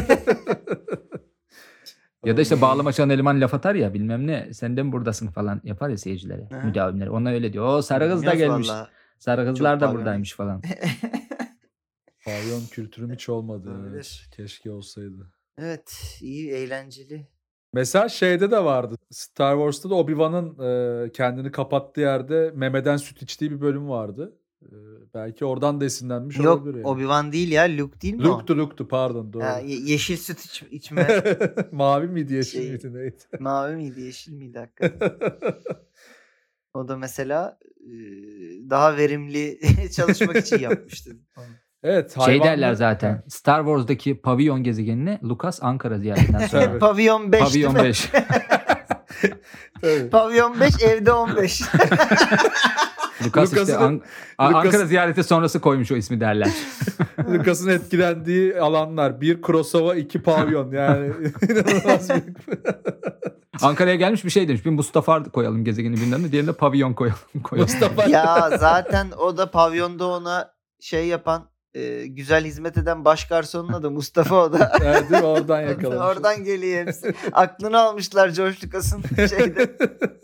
S4: Ya da işte bağlama çalan eleman laf atar ya, bilmem ne, sen de mi buradasın falan yapar ya seyircilere,
S2: Hı.
S4: müdavimlere. Ona öyle diyor. O sarı kız da
S2: Bilmiyoruz
S4: gelmiş.
S2: vallahi.
S4: Sarı kızlar da
S2: pavyon
S4: buradaymış falan.
S3: Pavyon kültürüm hiç olmadı. Evet.
S2: Olabilir.
S3: Keşke olsaydı.
S2: Evet, iyi eğlenceli.
S3: Mesela şeyde de vardı. Star Wars'ta da Obi-Wan'ın e, kendini kapattığı yerde memeden süt içtiği bir bölüm vardı. E, belki oradan da esinlenmiş
S2: Yok
S3: olabilir yani.
S2: Obi-Wan değil ya, Luke değil mi
S3: Luke'tu Luke'tu pardon doğru.
S2: o? Ha, ye- yeşil süt iç- içme.
S3: Mavi miydi yeşil
S2: Şey-
S3: miydi neydi?
S2: Mavi miydi yeşil miydi hakikaten? O da mesela e, daha verimli çalışmak için yapmıştı.
S3: Evet.
S4: Şey
S3: hayvanlı-
S4: derler zaten. Star Wars'daki pavyon gezegenine Lucas Ankara ziyaretinden sonra.
S3: Evet.
S2: Pavyon beş
S4: Pavyon
S2: değil mi?
S4: beş.
S3: Evet.
S2: Pavyon beş evde on beş.
S4: Lucas işte
S3: Lucas'ın-
S4: An- A-
S3: Lucas-
S4: Ankara ziyareti sonrası koymuş o ismi derler.
S3: Lucas'ın etkilendiği alanlar. Bir crossover, iki pavyon. Yani inanılmaz büyük.
S4: Ankara'ya gelmiş bir şey demiş. Bir Mustafa koyalım gezegenin bilmem ne. Diğerine pavyon koyalım. koyalım.
S3: Mustafa.
S2: Ya zaten o da pavyonda ona şey yapan e, güzel hizmet eden baş garsonun adı Mustafa o da.
S3: Evet, değil mi? Oradan yakalamış.
S2: Oradan geliyor hepsi. Aklını almışlar George Lucas'ın şeyde.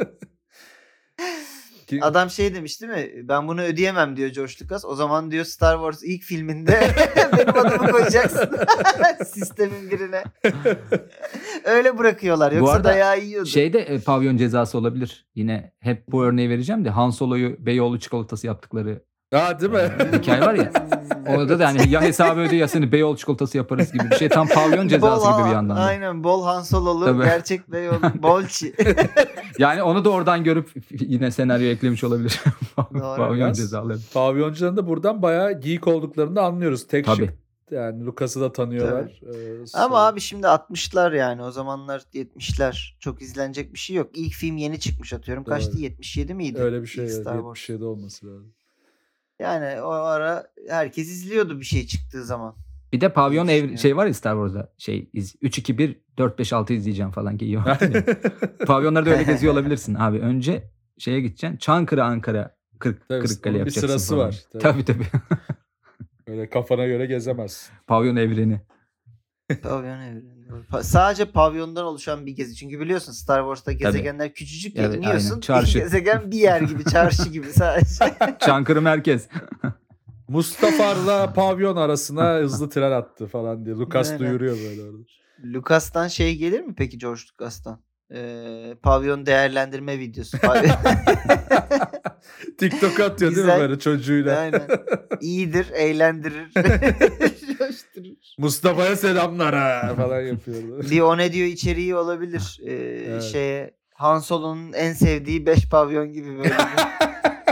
S3: Ki-
S2: Adam şey demiş değil mi? Ben bunu ödeyemem diyor George Lucas. O zaman diyor Star Wars ilk filminde benim adımı koyacaksın sistemin birine. Öyle bırakıyorlar.
S4: Bu
S2: Yoksa
S4: arada
S2: dayağı yiyordu.
S4: Şeyde e, pavyon cezası olabilir. Yine hep bu örneği vereceğim de Han Solo'yu Beyoğlu çikolatası yaptıkları
S3: Ha değil mi?
S4: Bir hikaye var ya. Orada da yani ya hesabı öde ya seni Beyoğlu çikolatası yaparız gibi bir şey. Tam pavyon cezası
S2: Bol,
S4: gibi bir yandan da.
S2: aynen bol Han Solo'lu
S4: Tabii.
S2: gerçek Beyoğlu bolçi.
S4: Yani onu da oradan görüp yine senaryo eklemiş olabilir.
S2: Doğru.
S4: Pavyon
S3: Yalnız
S4: cezaları.
S3: Pavyoncuların da buradan bayağı geek olduklarını da anlıyoruz. Tek
S4: Tabii.
S3: şık. Yani Lucas'ı da tanıyorlar. Ee,
S2: Ama
S3: sonra-
S2: abi şimdi altmışlar yani o zamanlar yetmişler. Çok izlenecek bir şey yok. İlk film yeni çıkmış atıyorum. Kaçtı?
S3: Doğru.
S2: yetmiş yedi miydi?
S3: Öyle bir şey.
S2: İlk
S3: evet,
S2: Star Wars.
S3: yetmiş yedi olması lazım.
S2: Yani o ara herkes izliyordu bir şey çıktığı zaman.
S4: Bir de pavyon
S2: İyi
S4: ev
S2: düşünüyor.
S4: şey var ya Star Wars'da. Şey iz, üç iki bir dört beş altı izleyeceğim falan giyiyor. Pavyonlarda öyle geziyor olabilirsin abi. Önce şeye gideceksin. Çankırı Ankara kırk
S3: Tabii,
S4: Kırıkkale
S3: onun bir
S4: yapacaksın
S3: sırası
S4: falan.
S3: var. Tabii.
S4: Tabii tabii.
S3: Öyle kafana göre gezemezsin.
S4: Pavyon evreni.
S2: Pavyon evreni. Pa- sadece pavyondan oluşan bir gezi. Çünkü biliyorsun Star Wars'ta gezegenler küçücük ya,
S4: Evet,
S2: iniyorsun.
S4: aynen. Çarşı.
S2: Gezegen bir yer gibi, çarşı gibi sadece.
S4: Çankırı merkez.
S3: Mustafa'la pavyon arasına hızlı tren attı falan diye. Lucas
S2: Aynen.
S3: duyuruyor böyle orada.
S2: Lucas'tan şey gelir mi peki George Lucas'tan? Ee, pavyon değerlendirme videosu. Pavyon-
S3: TikTok atıyor değil mi
S2: Güzel.
S3: böyle çocuğuyla?
S2: Aynen. İyidir, eğlendirir. Coşturur.
S3: Mustafa'ya selamlar ha falan yapıyor.
S2: Bir o ne diyor içeriği olabilir. Ee,
S3: Evet.
S2: Şeye Han Solo'nun en sevdiği beş pavyon gibi böyle. bir-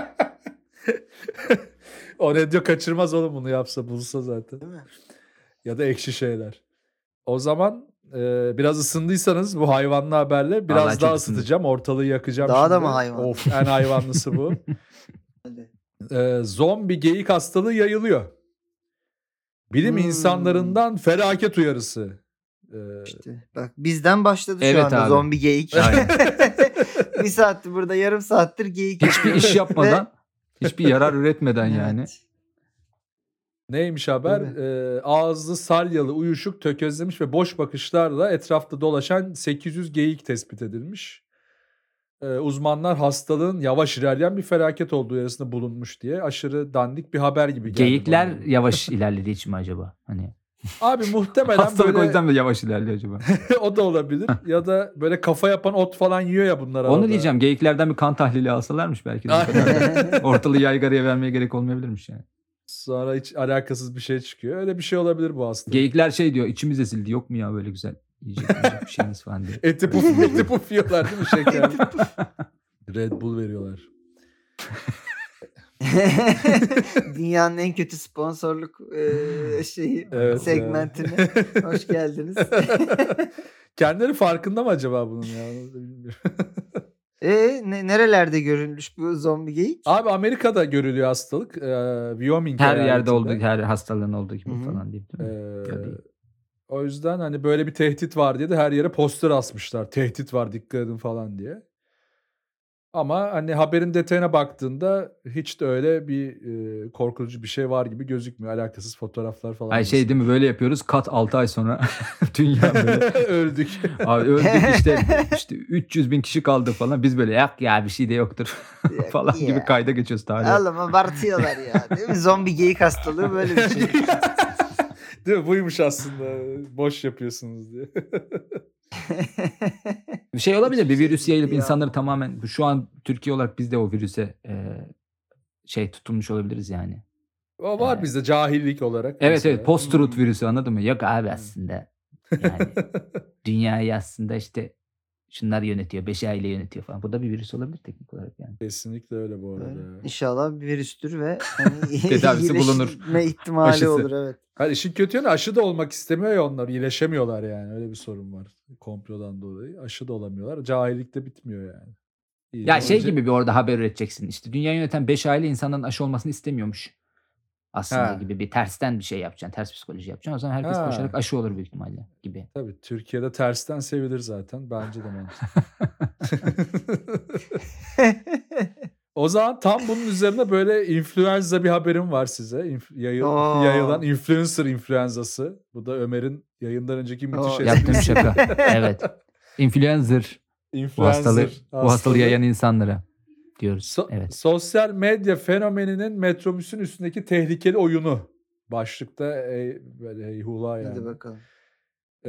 S3: O ne diyor kaçırmaz oğlum bunu yapsa bulsa zaten.
S2: Değil mi?
S3: Ya da ekşi şeyler. O zaman e, biraz ısındıysanız bu hayvanlı haberle biraz
S4: Vallahi
S3: daha
S4: çok ısındım.
S3: ısıtacağım. Ortalığı yakacağım
S2: Daha
S3: şimdi.
S2: da mı hayvan?
S3: Of en hayvanlısı bu.
S2: Hadi.
S3: e, zombi geyik hastalığı yayılıyor. Bilim
S2: Hmm.
S3: insanlarından felaket uyarısı. E,
S2: İşte bak bizden başladı şu
S4: Evet
S2: anda
S4: abi.
S2: zombi geyik.
S4: Aynen.
S2: Bir saattir burada yarım saattir geyik.
S4: Hiçbir
S2: yapıyoruz.
S4: iş yapmadan, hiçbir yarar üretmeden
S2: Evet.
S4: yani.
S3: Neymiş haber?
S2: Tabii.
S3: Ee, ağızlı, salyalı, uyuşuk, tökezlemiş ve boş bakışlarla etrafta dolaşan sekiz yüz geyik tespit edilmiş. Ee, uzmanlar hastalığın yavaş ilerleyen bir felaket olduğu uyarısında bulunmuş diye aşırı dandik bir haber gibi geldi
S4: Geyikler
S3: bana.
S4: yavaş ilerlediği için mi acaba? Hani
S3: Abi muhtemelen
S4: hastalık
S3: böyle
S4: o yüzden mi yavaş ilerliyor acaba?
S3: o da olabilir. Ya da böyle kafa yapan ot falan yiyor ya bunlar
S4: Onu
S3: arada.
S4: diyeceğim. Geyiklerden bir kan tahlili alsalarmış belki de. bu kadar. Ortalığı yaygaraya vermeye gerek olmayabilirmiş yani.
S3: Sonra hiç alakasız bir şey çıkıyor. Öyle bir şey olabilir bu hastalık.
S4: Geyikler şey diyor. İçimiz ezildi. Yok mu ya böyle güzel yiyecek, yiyecek bir şeyimiz falan diye.
S3: Eti puf, eti puf yiyorlar değil mi şeker? Red Bull veriyorlar.
S2: Dünyanın en kötü sponsorluk e, şeyi
S3: Evet
S2: segmentine hoş geldiniz.
S3: Kendileri farkında mı acaba bunun ya? Onu da bilmiyorum.
S2: E ne, nerelerde görülmüş bu zombi geyik?
S3: Abi Amerika'da görülüyor hastalık. Ee, Wyoming
S4: Her yerde
S3: eyaletinde.
S4: olduğu, her hastalığın olduğu gibi
S2: Hı hı.
S4: falan deyip değil mi?
S3: Ee,
S4: Ya değil.
S3: o yüzden hani böyle bir tehdit var diye de her yere poster asmışlar. Tehdit var dikkat edin falan diye. Ama hani haberin detayına baktığında hiç de öyle bir e, korkutucu bir şey var gibi gözükmüyor. Alakasız fotoğraflar falan.
S4: Ay şey değil mi böyle yapıyoruz. Kat altı ay sonra dünya böyle.
S3: Öldük.
S4: Abi öldük işte, işte üç yüz bin kişi kaldı falan. Biz böyle yak ya bir şey de yoktur
S2: Yok
S4: falan
S2: ya.
S4: gibi kayda geçiyoruz tarihe.
S2: Oğlum abartıyorlar ya. Değil mi? Zombi geyik hastalığı böyle bir şey.
S3: Değil mi? Buymuş aslında. Boş yapıyorsunuz diye.
S4: Bir şey olabilir. Bir virüs yayılıp
S2: Ya.
S4: insanları tamamen şu an Türkiye olarak biz de o virüse e, şey tutulmuş olabiliriz yani.
S3: O var
S4: Evet.
S3: bizde cahillik olarak.
S4: Evet
S3: mesela.
S4: evet post-truth
S2: Hmm.
S4: virüsü anladın mı? Yok abi aslında yani dünyayı aslında işte şunlar yönetiyor. Beş aile yönetiyor falan. Bu da bir virüs olabilir teknik olarak yani.
S3: Kesinlikle öyle bu arada. ya.
S2: İnşallah bir virüstür ve hani
S4: Tedavisi bulunur.
S2: iyileşme ihtimali
S4: Aşısı.
S2: olur evet.
S3: Hayır işin kötü yanı aşı da olmak istemiyor ya onlar. İyileşemiyorlar yani. Öyle bir sorun var. Komplodan dolayı. Aşı da olamıyorlar. Cahillik de bitmiyor yani. İyi
S4: Ya
S3: de
S4: şey
S3: önce-
S4: gibi bir orada haber üreteceksin. İşte dünya yöneten beş aile insanların aşı olmasını istemiyormuş. Aslında
S3: Ha.
S4: gibi bir tersten bir şey yapacaksın. Ters psikoloji yapacaksın. O zaman herkes
S3: Ha.
S4: koşarak aşı olur büyük ihtimalle gibi.
S3: Tabii Türkiye'de tersten sevilir zaten. Bence de mantıklı. O zaman tam bunun üzerine böyle influenza bir haberim var size. İnf- yayı-
S2: Oo.
S3: yayılan influencer influenzası. Bu da Ömer'in yayından önceki müthiş
S2: Oo.
S3: esprisi.
S4: Yaptığım şaka. Evet. Influencer. Bu
S3: Influencer
S4: hastalığı, bu hastalığı
S3: hastalığı.
S4: yayan insanlara diyoruz.
S3: So-
S4: Evet.
S3: Sosyal medya fenomeninin metrobüsün üstündeki tehlikeli oyunu. Başlıkta ey, böyle heyhula yani.
S2: Hadi bakalım.
S3: Ee,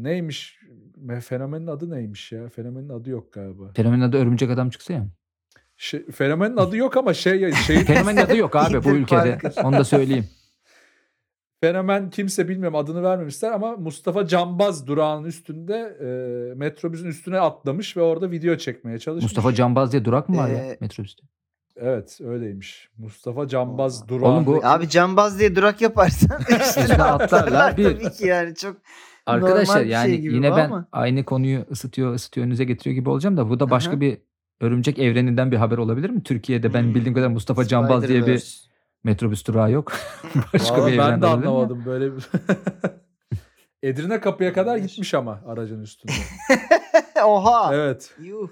S3: neymiş? Me- Fenomenin adı neymiş ya? Fenomenin adı yok galiba.
S4: Fenomenin adı örümcek adam çıksa ya.
S3: Şey, fenomenin adı yok ama şey şey
S4: Fenomenin adı yok abi bu
S2: İyidir
S4: ülkede.
S2: Parker.
S4: Onu da söyleyeyim.
S3: fenomen kimse bilmiyorum adını vermemişler ama Mustafa Cambaz durağının üstünde e, metrobüsün üstüne atlamış ve orada video çekmeye çalışmış.
S4: Mustafa Cambaz diye durak mı var ya
S2: Ee,
S4: metrobüste?
S3: Evet öyleymiş. Mustafa Cambaz
S2: Oha.
S3: durağında.
S4: Oğlum bu-
S2: Abi cambaz diye durak yaparsan üstüne
S4: Üstüne atlarlar.
S2: atlarlar
S4: Bir-
S2: tabii ki yani çok
S4: Arkadaşlar
S2: normal bir
S4: yani
S2: şey gibi
S4: yine
S2: bu
S4: ben
S2: ama.
S4: aynı konuyu ısıtıyor ısıtıyor önünüze getiriyor gibi olacağım da bu da başka
S2: Aha.
S4: bir örümcek evreninden bir haber olabilir mi? Türkiye'de ben
S2: Hmm.
S4: bildiğim kadar Mustafa Cambaz diye bir
S2: Spider-Verse.
S4: metrobüs durağı yok. Başka
S3: Vallahi
S4: bir
S3: ben
S4: evren
S3: de
S4: olabilir mi?
S3: anlamadım böyle bir. Edirne kapıya kadar gitmiş ama aracın üstünde.
S2: Oha.
S3: Evet.
S2: Yuh.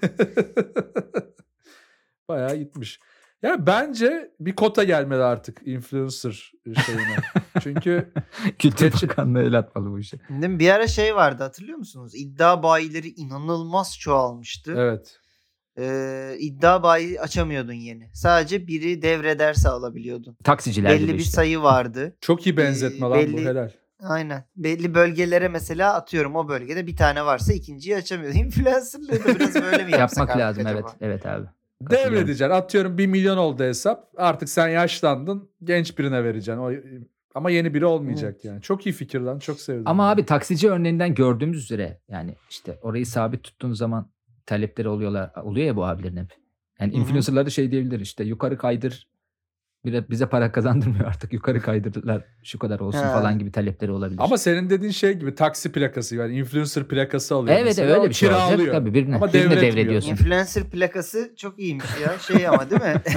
S3: Bayağı gitmiş. Ya bence bir kota gelmeli artık influencer şeyine. Çünkü
S4: Kültür Bakanlığı el atmalı bu işe.
S2: Değil mi? Bir ara şey vardı hatırlıyor musunuz? İddia bayileri inanılmaz çoğalmıştı.
S3: evet.
S2: Ee, iddia bayi açamıyordun yeni. Sadece biri devrederse alabiliyordun.
S4: Taksiciler
S2: Belli
S4: gibi
S2: bir
S4: işte.
S2: sayı vardı.
S3: Çok iyi benzetme
S2: Ee,
S3: lan bu
S2: belli-
S3: helal.
S2: Aynen. Belli bölgelere mesela atıyorum o bölgede bir tane varsa ikinciyi açamıyordun. Influencerlığı da biraz böyle mi yapsak
S4: Yapmak
S2: artık
S4: lazım
S2: acaba?
S4: evet. Evet abi. Katılıyorum.
S3: Devredeceksin. Atıyorum bir milyon oldu hesap. Artık sen yaşlandın. Genç birine vereceksin. O, ama yeni biri olmayacak
S2: Evet.
S3: yani. Çok iyi fikir lan. Çok sevdim.
S4: Ama abi taksici örneğinden gördüğümüz üzere yani işte orayı sabit tuttuğun zaman talepleri oluyorlar oluyor ya bu abilerin hep. Yani
S2: Hı hı.
S4: influencerlar da şey diyebilir işte yukarı kaydır bir bize para kazandırmıyor artık yukarı kaydırdılar şu kadar olsun
S2: Ha.
S4: falan gibi talepleri olabilir.
S3: Ama senin dediğin şey gibi taksi plakası yani influencer plakası alıyor.
S4: evet
S3: mesela.
S4: öyle
S3: O
S4: bir şey olacak
S3: kiralıyor.
S4: tabii birine,
S3: Ama
S4: birine
S3: devretmiyor.
S4: devrediyorsun.
S2: Influencer plakası çok iyiymiş ya. Şey ama değil mi?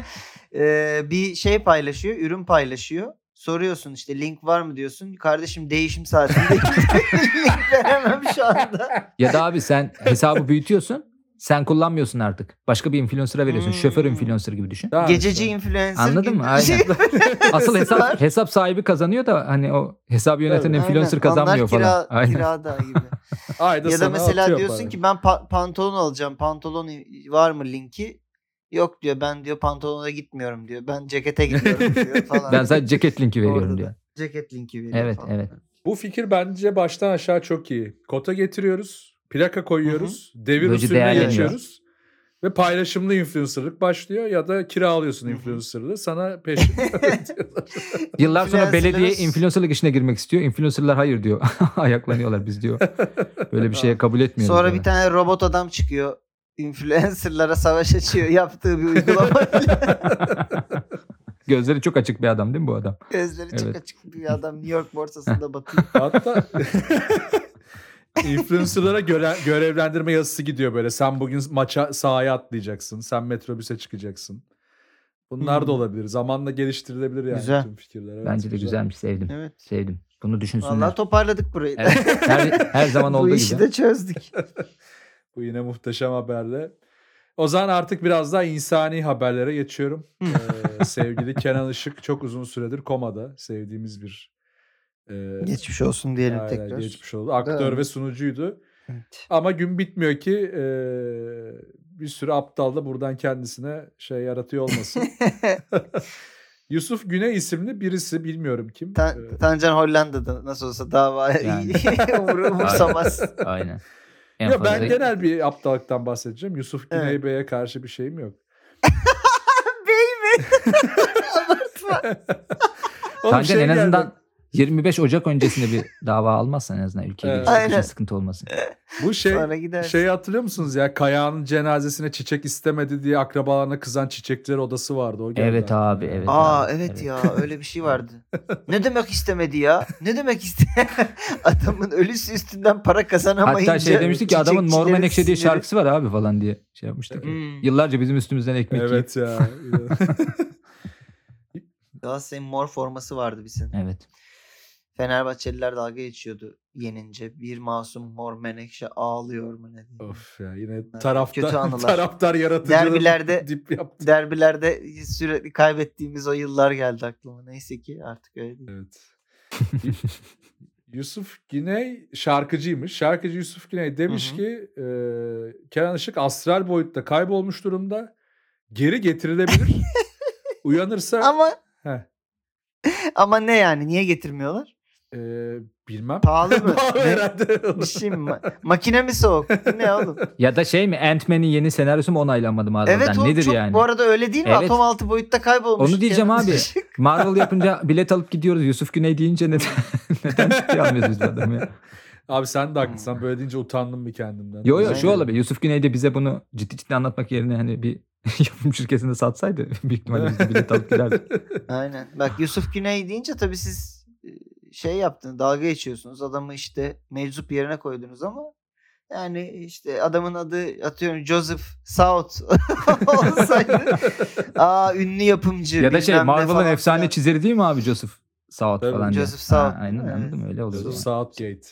S2: Ee, bir şey paylaşıyor, ürün paylaşıyor. Soruyorsun işte link var mı diyorsun. Kardeşim değişim saatinde link veremem şu anda.
S4: Ya da abi sen hesabı büyütüyorsun sen kullanmıyorsun artık. Başka bir influencer'a veriyorsun.
S2: Hmm.
S4: Şoför influencer gibi düşün.
S3: Tamam
S2: Gececi
S3: işte.
S2: influencer
S4: Anladın
S2: gibi
S4: mı?
S2: bir
S4: Aynen.
S2: şey.
S4: Asıl
S2: Var.
S4: hesap hesap sahibi kazanıyor da hani o hesabı yöneten
S3: Tabii.
S4: influencer
S2: Aynen.
S4: kazanmıyor
S2: Onlar
S4: falan.
S2: kira,
S4: Aynen.
S2: kirada gibi.
S3: Ayda
S2: Ya da
S3: sana
S2: mesela
S3: atıyor
S2: diyorsun
S3: para.
S2: ki ben pa- pantolon alacağım. Pantolon var mı linki? Yok diyor. Ben diyor pantolona gitmiyorum diyor. Ben cekete gidiyorum diyor falan.
S4: Ben sadece ceket linki veriyorum
S2: Orada da
S4: diyor.
S2: Ceket linki veriyor
S4: Evet,
S2: falan.
S4: evet.
S3: Bu fikir bence baştan aşağı çok iyi. Kota getiriyoruz. Plaka koyuyoruz. Devir
S4: Böylece
S3: usulüne
S4: değerleniyor.
S3: geçiyoruz. Ve paylaşımlı influencerlık başlıyor ya da kiralıyorsun
S2: Hı hı.
S3: influencerlığı sana peşin ödüyorlar.
S4: Yıllar sonra
S2: Influencer'lara-
S4: belediye influencerlık işine girmek istiyor. Influencerlar hayır diyor. Ayaklanıyorlar biz diyor. Böyle bir şeye kabul etmiyoruz.
S2: Sonra
S4: diyorlar.
S2: bir tane robot adam çıkıyor. Influencerlara savaş açıyor. Yaptığı bir uygulamayla.
S4: Gözleri çok açık bir adam değil mi bu adam?
S2: Gözleri çok
S4: Evet.
S2: açık bir adam. New York borsasında batıyor.
S3: Hatta influencerlara göre, görevlendirme yazısı gidiyor böyle. Sen bugün maça sahaya atlayacaksın. Sen metrobüse çıkacaksın. Bunlar da
S2: Hmm.
S3: olabilir. Zamanla geliştirilebilir yani
S2: Güzel.
S3: tüm fikirler. Evet,
S4: Bence de
S3: güzel.
S4: güzelmiş. Sevdim.
S2: Evet.
S4: Sevdim. Bunu düşünsünler.
S2: Vallahi toparladık burayı. da.
S4: Evet. Her, her zaman
S2: Bu
S4: olduğu
S2: işi
S4: gibi.
S2: de çözdük.
S3: Bu yine muhteşem haberle. O zaman artık biraz daha insani haberlere geçiyorum. ee, sevgili Kenan Işık çok uzun süredir komada. Sevdiğimiz bir e,
S2: Geçmiş olsun diyelim
S3: aynen,
S2: tekrar.
S3: geçmiş oldu. Aktör
S2: Değil mi?
S3: ve sunucuydu.
S2: Evet.
S3: Ama gün bitmiyor ki e, bir sürü aptal da buradan kendisine şey yaratıyor olmasın. Yusuf Güney isimli birisi bilmiyorum kim.
S2: Tan-
S3: Ee,
S2: Tancan Hollanda'da nasıl olsa dava
S4: Yani.
S2: umur- umursamaz.
S4: Aynen. En
S3: ya
S4: fazla-
S3: ben genel bir aptallıktan bahsedeceğim. Yusuf Güney
S2: Evet.
S3: Bey'e karşı bir şeyim yok.
S2: Bey mi? Abartma.
S3: Oğlum
S4: Tancan
S3: şey
S4: en
S3: geldi.
S4: azından yirmi beş Ocak öncesinde bir dava almazsan en azından ülkeye
S3: Evet.
S4: gelişmek için
S2: Aynen.
S4: sıkıntı olmasın.
S3: Bu şey
S2: Sonra gider.
S3: şeyi hatırlıyor musunuz ya? Kayağının cenazesine çiçek istemedi diye akrabalarına kızan çiçekçiler odası vardı. O geldi
S4: Evet
S3: aklıma
S4: abi,
S3: ya.
S4: evet.
S2: Aa
S4: abi,
S2: evet,
S4: evet.
S2: ya öyle bir şey vardı. Ne demek istemedi ya? Ne demek iste? Adamın ölüsü üstünden para kazanamayınca.
S4: Hatta şey demiştik ki adamın Mor
S2: çiçekçilerin
S4: Menekşe diye
S2: siniri-
S4: şarkısı var abi falan diye şey yapmıştık.
S2: Hmm.
S4: Yıllarca bizim üstümüzden ekmek yiyip.
S3: Evet ya.
S2: Galatasaray'ın mor forması vardı bir sene.
S4: Evet.
S2: Fenerbahçeliler dalga geçiyordu yenince. Bir masum mor menekşe ağlıyor mu ne diye.
S3: Of ya yine
S2: Kötü
S3: taraftar
S2: anılar.
S3: taraftar yaratıcılığın
S2: Derbilerde-
S3: dip yaptı.
S2: Derbilerde sürekli kaybettiğimiz o yıllar geldi aklıma. Neyse ki artık öyle değil.
S3: Evet. Y- Yusuf Güney şarkıcıymış. Şarkıcı Yusuf Güney demiş
S2: Hı hı.
S3: ki e, Kenan Işık astral boyutta kaybolmuş durumda. Geri getirilebilir. Uyanırsa
S2: Ama
S3: Heh.
S2: ama ne yani? Niye getirmiyorlar?
S3: Eee, bilmem.
S2: Pahalı mı?
S3: Pahalı
S2: Ne?
S3: herhalde.
S2: Bir şey mi? Ma- makine mi soğuk? Ne oğlum?
S4: Ya da şey mi, Ant-Man'in yeni senaryosu mu onaylanmadı Marvel'dan?
S2: Evet oğlum,
S4: Nedir
S2: çok
S4: yani?
S2: bu arada öyle değil mi?
S4: Evet.
S2: Atom altı boyutta kaybolmuş.
S4: Onu diyeceğim
S2: Kenan
S4: abi.
S2: Işık.
S4: Marvel yapınca bilet alıp gidiyoruz. Yusuf Güney deyince neden, neden ciddiye almıyoruz biz bu adamı ya?
S3: Abi sen de haklısın. Böyle deyince utandım bir kendimden.
S4: Yo yo şu
S2: Aynen.
S4: olabilir. Yusuf Güney de bize bunu ciddi ciddi anlatmak yerine hani bir yapım şirketinde satsaydı büyük ihtimalle biz de bilet alıp giderdik.
S2: Aynen. Bak Yusuf Güney deyince tabii siz e, şey yaptınız, dalga geçiyorsunuz. Adamı işte meczup yerine koydunuz ama yani işte adamın adı atıyorum Joseph South olsaydı aa ünlü yapımcı
S4: Ya da şey
S2: bilmem ne
S4: Marvel'ın
S2: falan
S4: efsane
S2: filan.
S4: çizeri değil mi abi Joseph South
S3: Tabii.
S4: falan diye.
S2: Joseph South,
S4: Ha, aynen
S2: değil mi?
S4: anladım öyle oluyor.
S3: Joseph
S4: o zaman.
S3: Southgate.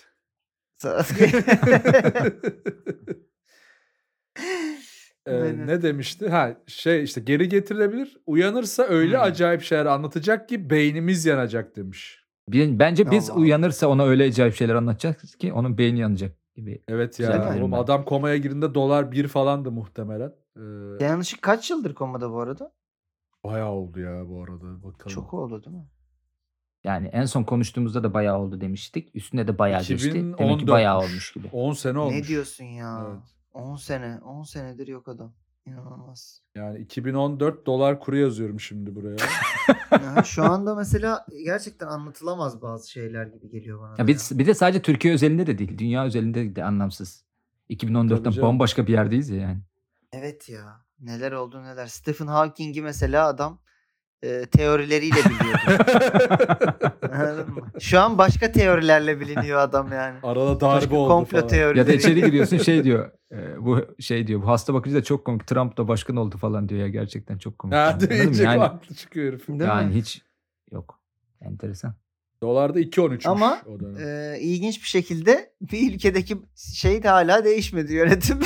S3: Ee,
S2: Aynen.
S3: ne demişti? Ha şey işte geri getirilebilir. Uyanırsa öyle
S2: Hmm.
S3: acayip şeyler anlatacak ki beynimiz yanacak demiş.
S4: Bir- Bence biz
S2: Allah Allah.
S4: uyanırsa ona öyle acayip şeyler anlatacağız ki onun beyni yanacak gibi.
S3: Evet
S4: Güzel
S3: ya.
S4: derim
S3: Oğlum
S4: ben.
S3: adam komaya girdiğinde dolar bir falandı muhtemelen. Ee,
S2: Kenan Işık kaç yıldır komada bu arada?
S3: bayağı oldu ya bu arada. Bakalım.
S2: Çok oldu değil mi?
S4: Yani en son konuştuğumuzda da bayağı oldu demiştik. Üstüne de bayağı geçti. Demek ki
S3: iki bin on
S4: bayağı
S3: dörtmüş.
S4: olmuş gibi.
S3: on sene olmuş.
S2: Ne diyorsun ya?
S3: Evet.
S2: on sene. on senedir yok adam. İnanılmaz.
S3: Yani iki bin on dört dolar kuru yazıyorum şimdi buraya.
S2: Ya şu anda mesela gerçekten anlatılamaz bazı şeyler gibi geliyor bana. da
S4: Ya bir, bir de sadece Türkiye özelinde de değil. Dünya özelinde de anlamsız. iki bin on dörtten
S3: Tabii canım.
S4: bambaşka bir yerdeyiz ya yani.
S2: Evet ya. Neler oldu neler. Stephen Hawking'i mesela adam e, teorileriyle biliyordu. Anladın mı? Şu an başka teorilerle biliniyor adam yani.
S3: Arada
S2: Başka
S3: darbe oldu
S2: komplo
S3: falan.
S2: teorileri.
S4: Ya da içeri giriyorsun şey diyor. e, bu şey diyor. Bu hasta bakıcı da çok komik. Trump da başkan oldu falan diyor ya. Gerçekten çok komik.
S3: Ha,
S4: yani. Anladın mı?
S3: deyince
S4: Yani,
S3: haklı çıkıyor herif.
S2: Değil
S4: yani
S2: mi?
S4: hiç yok. Enteresan.
S3: Dolarda iki on üçmüş
S2: Ama
S3: o dönem.
S2: e, ilginç bir şekilde bir ülkedeki şey de hala değişmedi yönetim.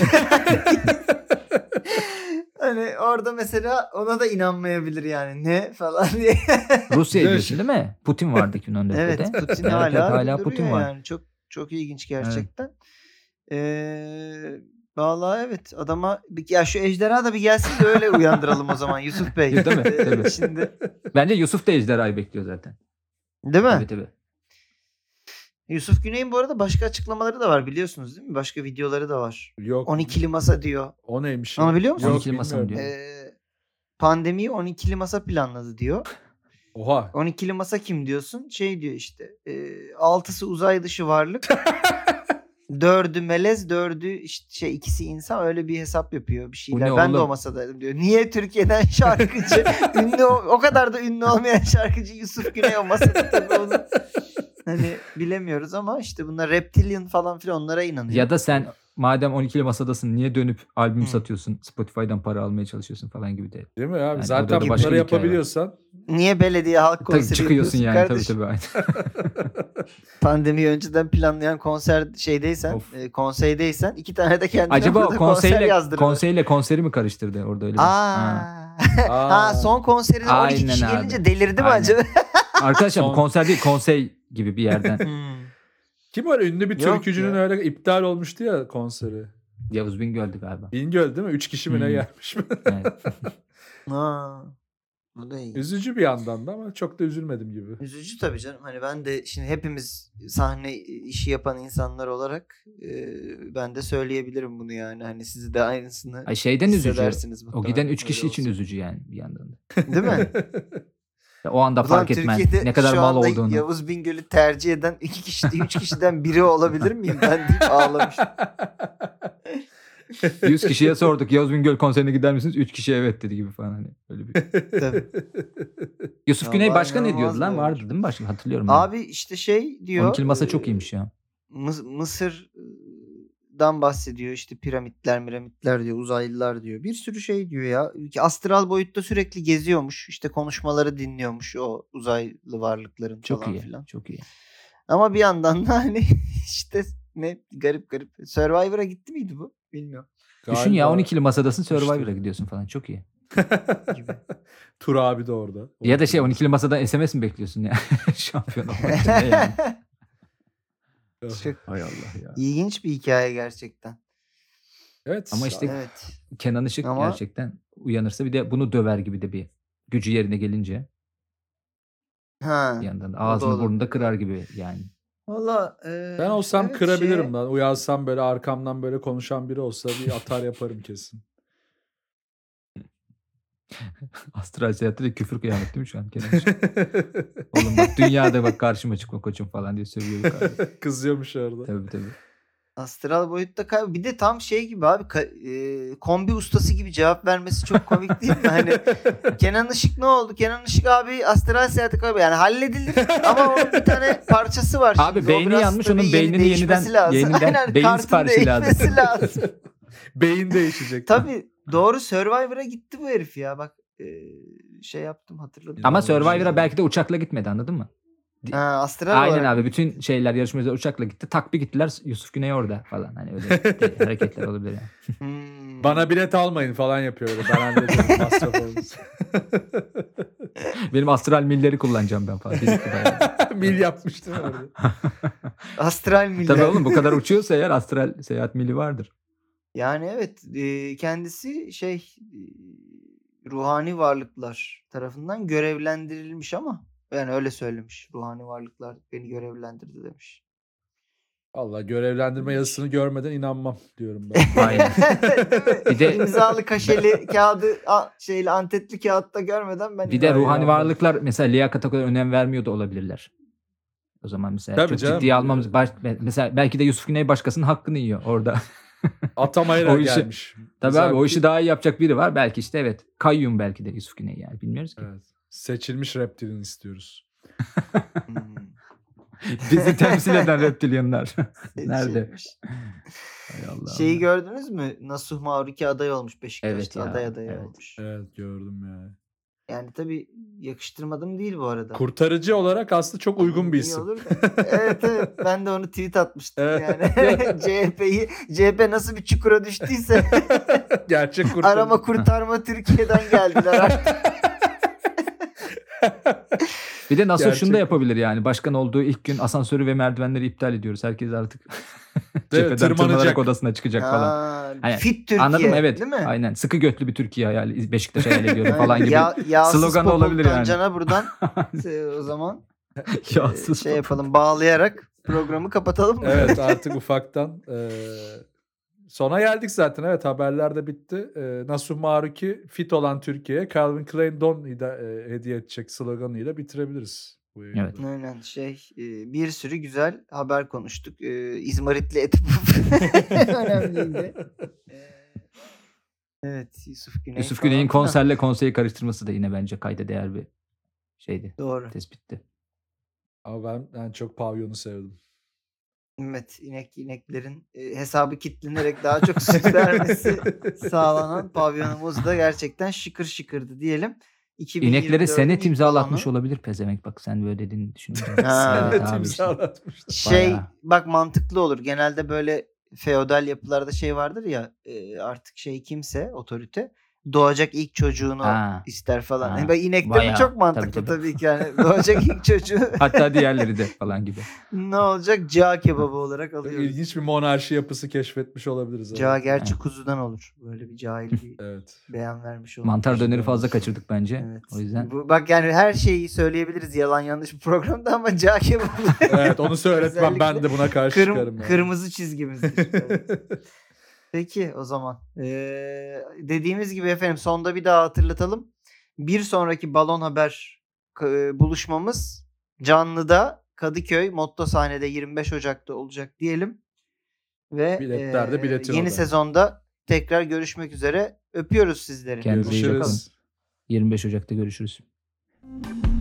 S2: Hani orada mesela ona da inanmayabilir yani. Ne falan diye.
S4: Rusya
S3: Ne
S4: diyorsun değil mi? Putin vardı iki bin on dörtte
S2: Evet,
S4: de.
S2: Putin
S4: Evet,
S2: hala,
S4: evet, hala
S2: duruyor
S4: Putin var.
S2: yani. Çok çok ilginç gerçekten. Ee, vallahi evet adama bir- ya şu ejderha da bir gelsin de öyle uyandıralım o zaman Yusuf Bey.
S4: Değil mi?
S2: Ee,
S4: Tabii.
S2: Şimdi
S4: Bence Yusuf da ejderhayı bekliyor zaten.
S2: değil mi?
S4: Tabii tabii.
S2: Yusuf Güney'in bu arada başka açıklamaları da var biliyorsunuz değil mi? Başka videoları da var.
S3: Yok.
S2: on ikili masa diyor.
S3: O neymiş?
S2: Onu
S3: ya?
S2: biliyor musun?
S3: Yok,
S4: on ikili masa mı
S3: bilmiyorum.
S4: diyor?
S2: Ee, pandemiyi on ikili masa planladı diyor.
S3: Oha.
S2: on ikili masa kim diyorsun? Şey diyor işte. E, altısı uzay dışı varlık. Dördü melez, dördü işte şey ikisi insan öyle bir hesap yapıyor bir şeyler.
S4: ne
S2: Ben de
S4: oğlum?
S2: o masadaydım diyor. Niye Türkiye'den şarkıcı, ünlü o, o kadar da ünlü olmayan şarkıcı Yusuf Güney o masada tabii onu hani bilemiyoruz ama işte bunlar reptilian falan filan onlara inanıyor.
S4: Ya da sen madem on ikili masadasın niye dönüp albüm
S2: Hı.
S4: satıyorsun? Spotify'dan para almaya çalışıyorsun falan gibi de.
S3: Değil mi abi?
S4: Yani
S3: Zaten
S4: orada da başka
S3: bunları
S4: bir hikaye var.
S3: yapabiliyorsan.
S2: Niye belediye halk
S4: Tabii
S2: konseri
S4: çıkıyorsun
S2: yapıyorsun
S4: yani
S2: kardeşim?
S4: tabii tabii.
S2: Pandemiyi önceden planlayan konser şeydeysen,
S4: Of.
S2: e, konseydeysen iki tane de kendine
S4: Acaba o
S2: burada konser
S4: konseyle,
S2: yazdırıyor.
S4: konseyle konseri mi karıştırdı orada öyle bir? Ha.
S2: Aa.
S3: Aa.
S2: ha son konserine on iki
S4: Aynen
S2: kişi
S4: abi.
S2: gelince delirdi mi
S4: Aynen.
S2: acaba?
S4: Arkadaşlar bu
S3: Son-
S4: konser değil konsey gibi bir yerden.
S2: Hmm.
S3: Kim öyle ünlü bir
S2: Yok
S3: türkücünün
S2: ya.
S3: öyle iptal olmuştu ya konseri.
S4: Yavuz Bingöl'dü galiba.
S3: Bingöl değil mi? Üç kişi mi ne
S4: Hmm.
S3: gelmiş mi?
S4: Evet.
S2: Ha. Bu da iyi.
S3: Üzücü bir yandan da ama çok da üzülmedim gibi.
S2: Üzücü tabii canım. Hani ben de şimdi hepimiz sahne işi yapan insanlar olarak e, ben de söyleyebilirim bunu yani. Hani siz de aynısını
S4: Ay şeyden üzücü.
S2: hissedersiniz
S4: O
S2: muhtemelen.
S4: giden üç
S2: Öyle
S4: kişi için
S2: olsun.
S4: üzücü yani bir yandan da.
S2: Değil mi?
S4: Ya o anda
S2: Ulan
S4: fark etmen
S2: Türkiye'de
S4: ne kadar
S2: şu
S4: mal
S2: anda
S4: olduğunu.
S2: Yavuz Bingöl'ü tercih eden iki kişi, üç kişiden biri olabilir miyim ben deyip ağlamıştım.
S4: yüz kişiye sorduk Yavuz Bingöl konserine gider misiniz? üç kişi evet dedi gibi falan hani öyle bir.
S2: Tabii.
S4: Yusuf
S2: Ya
S4: Güney
S2: var,
S4: başka ne
S2: inanılmaz
S4: diyordu lan?
S2: bir olay.
S4: Vardı değil mi başka? Hatırlıyorum. ben.
S2: Abi işte şey diyor.
S4: on ikili masa çok
S2: e,
S4: iyiymiş ya.
S2: Mıs- Mısır'dan bahsediyor işte piramitler miramitler diyor uzaylılar diyor bir sürü şey diyor ya ki astral boyutta sürekli geziyormuş işte konuşmaları dinliyormuş o uzaylı varlıkların
S4: Çok
S2: falan
S4: iyi.
S2: filan
S4: Çok iyi.
S2: ama bir yandan da hani işte ne garip garip Survivor'a gitti miydi bu bilmiyorum
S4: Düşün ya
S3: Galiba
S4: on ikili masadasın Survivor'a
S3: işte.
S4: gidiyorsun falan çok iyi.
S2: gibi.
S3: Tur abi de orada.
S4: Ya da şey on ikili masadan S M S mi bekliyorsun ya? Şampiyon olmak için ne yani?
S2: Çok
S4: Hay Allah ya.
S2: ilginç bir hikaye gerçekten.
S3: Evet.
S4: Ama işte
S2: Evet.
S4: Kenan Işık
S2: Ama-
S4: gerçekten uyanırsa bir de bunu döver gibi de bir gücü yerine gelince.
S2: Ha,
S4: bir yandan.
S2: o da
S4: Ağzını
S2: olabilir.
S4: burnunu da kırar gibi yani.
S2: Valla e,
S3: Ben olsam
S2: evet
S3: kırabilirim
S2: şey
S3: lan. Uyansam böyle arkamdan böyle konuşan biri olsa bir atar yaparım kesin.
S4: Astral seyahatte de küfür kıyamet değil mi şu an Kenan? Oğlum bak dünyada bak karşıma çıkma koçum falan diye sövüyor yukarıda.
S3: Kızıyormuş orada.
S4: Tabii tabii.
S2: astral boyutta kay bir de tam şey gibi abi ka- e, kombi ustası gibi cevap vermesi çok komik değil mi? Hani Kenan Işık ne oldu? Kenan Işık abi astral seyahati kaybı yani halledilir ama onun bir tane parçası var.
S4: Abi
S2: şimdi. O
S4: beyni
S2: biraz
S4: yanmış,
S2: tabii
S4: onun
S2: yeni
S4: beynini
S2: değişmesi
S4: yeniden-
S2: lazım.
S4: yeniden
S2: Aynen,
S4: beyin
S2: kartın
S4: siparişi lazım.
S2: değişmesi lazım.
S3: Beyin değişecek.
S2: Tabii doğru Survivor'a gitti bu herif ya bak e, şey yaptım hatırladım.
S4: Ama
S3: İnanılmaz
S4: Survivor'a
S3: ya.
S4: belki de uçakla gitmedi, anladın mı?
S2: Ha, astral
S4: Aynen
S2: olarak.
S4: abi, bütün şeyler yarışmacılar uçakla gitti. Tak bir gittiler, Yusuf Güney orada falan. Hani öyle de- hareketler olabilir yani.
S2: Hmm.
S3: Bana bilet almayın falan yapıyor öyle. Ben hallederim masraf olursa.
S4: Benim astral milleri kullanacağım ben falan. Birlikte bayağı.
S3: Mil yapmıştım orada.
S2: Astral miller.
S4: Tabii oğlum, bu kadar uçuyorsa eğer astral seyahat mili vardır.
S2: Yani evet e, kendisi şey e, ruhani varlıklar tarafından görevlendirilmiş ama yani öyle söylemiş. Ruhani varlıklar beni görevlendirdi demiş.
S3: Vallahi görevlendirme yazısını görmeden inanmam diyorum ben.
S4: Aynen.
S2: Değil mi?
S4: Bir de-
S2: İmzalı kaşeli kağıdı a- şeyli antetli kağıtta görmeden ben
S4: Bir de
S2: inanmam.
S4: ruhani varlıklar mesela liyakata kadar önem vermiyor da olabilirler. O zaman mesela
S3: Tabii
S4: çok
S3: canım.
S4: ciddiye almamız baş, mesela belki de Yusuf Güney başkasının hakkını yiyor orada.
S3: Atamayla
S4: O işi-
S3: gelmiş.
S4: Tabii
S3: Mesela
S4: abi, o
S3: bir-
S4: işi daha iyi yapacak biri var. Belki işte evet. Kayyum belki de Yusuf Güney yani. Bilmiyoruz ki.
S3: Evet. Seçilmiş reptilin istiyoruz.
S2: Hmm.
S4: Bizi temsil eden reptilyanlar. Nerede?
S2: Seçilmiş.
S4: Hay Allah.
S2: Şeyi gördünüz mü? Nasuh Mavruki aday olmuş Beşiktaş'ta.
S4: Evet ya,
S2: aday aday
S4: evet.
S2: olmuş.
S3: Evet gördüm yani.
S2: Yani tabii yakıştırmadım değil bu arada.
S3: Kurtarıcı olarak aslında çok uygun bir
S2: İyi
S3: isim.
S2: olur da. Evet evet ben de onu tweet atmıştım
S3: Evet.
S2: yani. C H P'yi C H P nasıl bir çukura düştüyse
S3: Gerçek kurtarıcı.
S2: arama kurtarma Türkiye'den geldiler artık.
S4: Bir de Nasuh şunu da
S3: Gerçekten.
S4: yapabilir yani. Başkan olduğu ilk gün asansörü ve merdivenleri iptal ediyoruz. Herkes artık cepheden
S3: tırmanacak.
S4: tırmanarak odasına çıkacak falan.
S2: Ha,
S4: Aynen.
S2: fit Türkiye.
S4: Anladın mı? Evet.
S2: Değil mi?
S4: Aynen. Sıkı götlü bir Türkiye hayali. Beşiktaş hayal ediyorum
S2: Aynen.
S4: falan gibi.
S2: Ya, yağsız
S4: slogan da olabilir
S2: Popol'dan
S4: yani.
S2: Can'a buradan e, o zaman e,
S4: Yağsız
S2: şey yapalım bağlayarak programı kapatalım mı?
S3: Evet artık ufaktan e, sona geldik zaten. Evet haberler de bitti. E, Nasuh Maruki fit olan Türkiye'ye Calvin Klein don e, hediye edecek sloganıyla bitirebiliriz. Bu yayını.
S4: Evet.
S2: Aynen şey e, bir sürü güzel haber konuştuk. E, İzmaritli et önemliydi. E, evet Yusuf Güney
S4: Yusuf
S2: falan
S4: Güney'in
S2: filan.
S4: konserle konseyi karıştırması da yine bence kayda değer bir şeydi.
S2: Doğru.
S4: Tespitti.
S3: Ama ben, ben çok pavyonu sevdim.
S2: Evet inek ineklerin e, hesabı kilitlenerek daha çok süt vermesi sağlanan pavyonumuz da gerçekten şıkır şıkırdı diyelim. iki bin yirmi
S4: İneklere
S2: dördün
S4: senet
S2: ilk
S4: imzalatmış
S2: balonu.
S4: olabilir pezevenk, bak sen böyle dediğini düşününce.
S2: Ha.
S4: Evet
S3: Evet
S4: abi işte.
S3: imzalatmıştı.
S2: Şey
S4: Bayağı.
S2: bak mantıklı olur. Genelde böyle feodal yapılarda şey vardır ya e, artık şey kimse otorite doğacak ilk çocuğunu
S4: Ha.
S2: ister falan.
S4: Ha.
S2: Yani bak ineklerin
S4: Bayağı.
S2: çok mantıklı
S4: Tabii,
S2: tabii,
S4: tabii.
S2: ki yani. Doğacak ilk çocuğu
S4: Hatta diğerleri de falan gibi.
S2: ne olacak? Cağ kebabı olarak alıyoruz.
S3: İlginç bir monarşi yapısı keşfetmiş olabiliriz.
S2: Cağ
S3: evet.
S2: gerçi
S4: Evet.
S2: kuzudan olur. Böyle bir cahil bir
S3: Evet.
S2: beyan vermiş olduk.
S4: Mantar döneri
S3: Düşünüyorum.
S4: fazla kaçırdık bence.
S2: Evet.
S4: O yüzden
S2: Bu, bak yani her şeyi söyleyebiliriz yalan yanlış bir programda ama cağ kebabı
S3: Evet onu söyletmem ben
S2: Özellikle
S3: de buna karşı
S2: kırm-
S3: çıkarım. Yani.
S2: kırmızı çizgimizdir. Evet. Peki o zaman. Ee, dediğimiz gibi efendim sonda bir daha hatırlatalım. Bir sonraki Balon Haber e, buluşmamız canlıda Kadıköy Motto sahnede yirmi beş Ocak'ta olacak diyelim. Ve
S3: Biletler de
S2: e,
S3: biletin
S2: yeni
S3: orada.
S2: sezonda tekrar görüşmek üzere. Öpüyoruz sizleri.
S4: kendinize iyi bakın.
S3: Görüşürüz.
S4: yirmi beş Ocak'ta görüşürüz.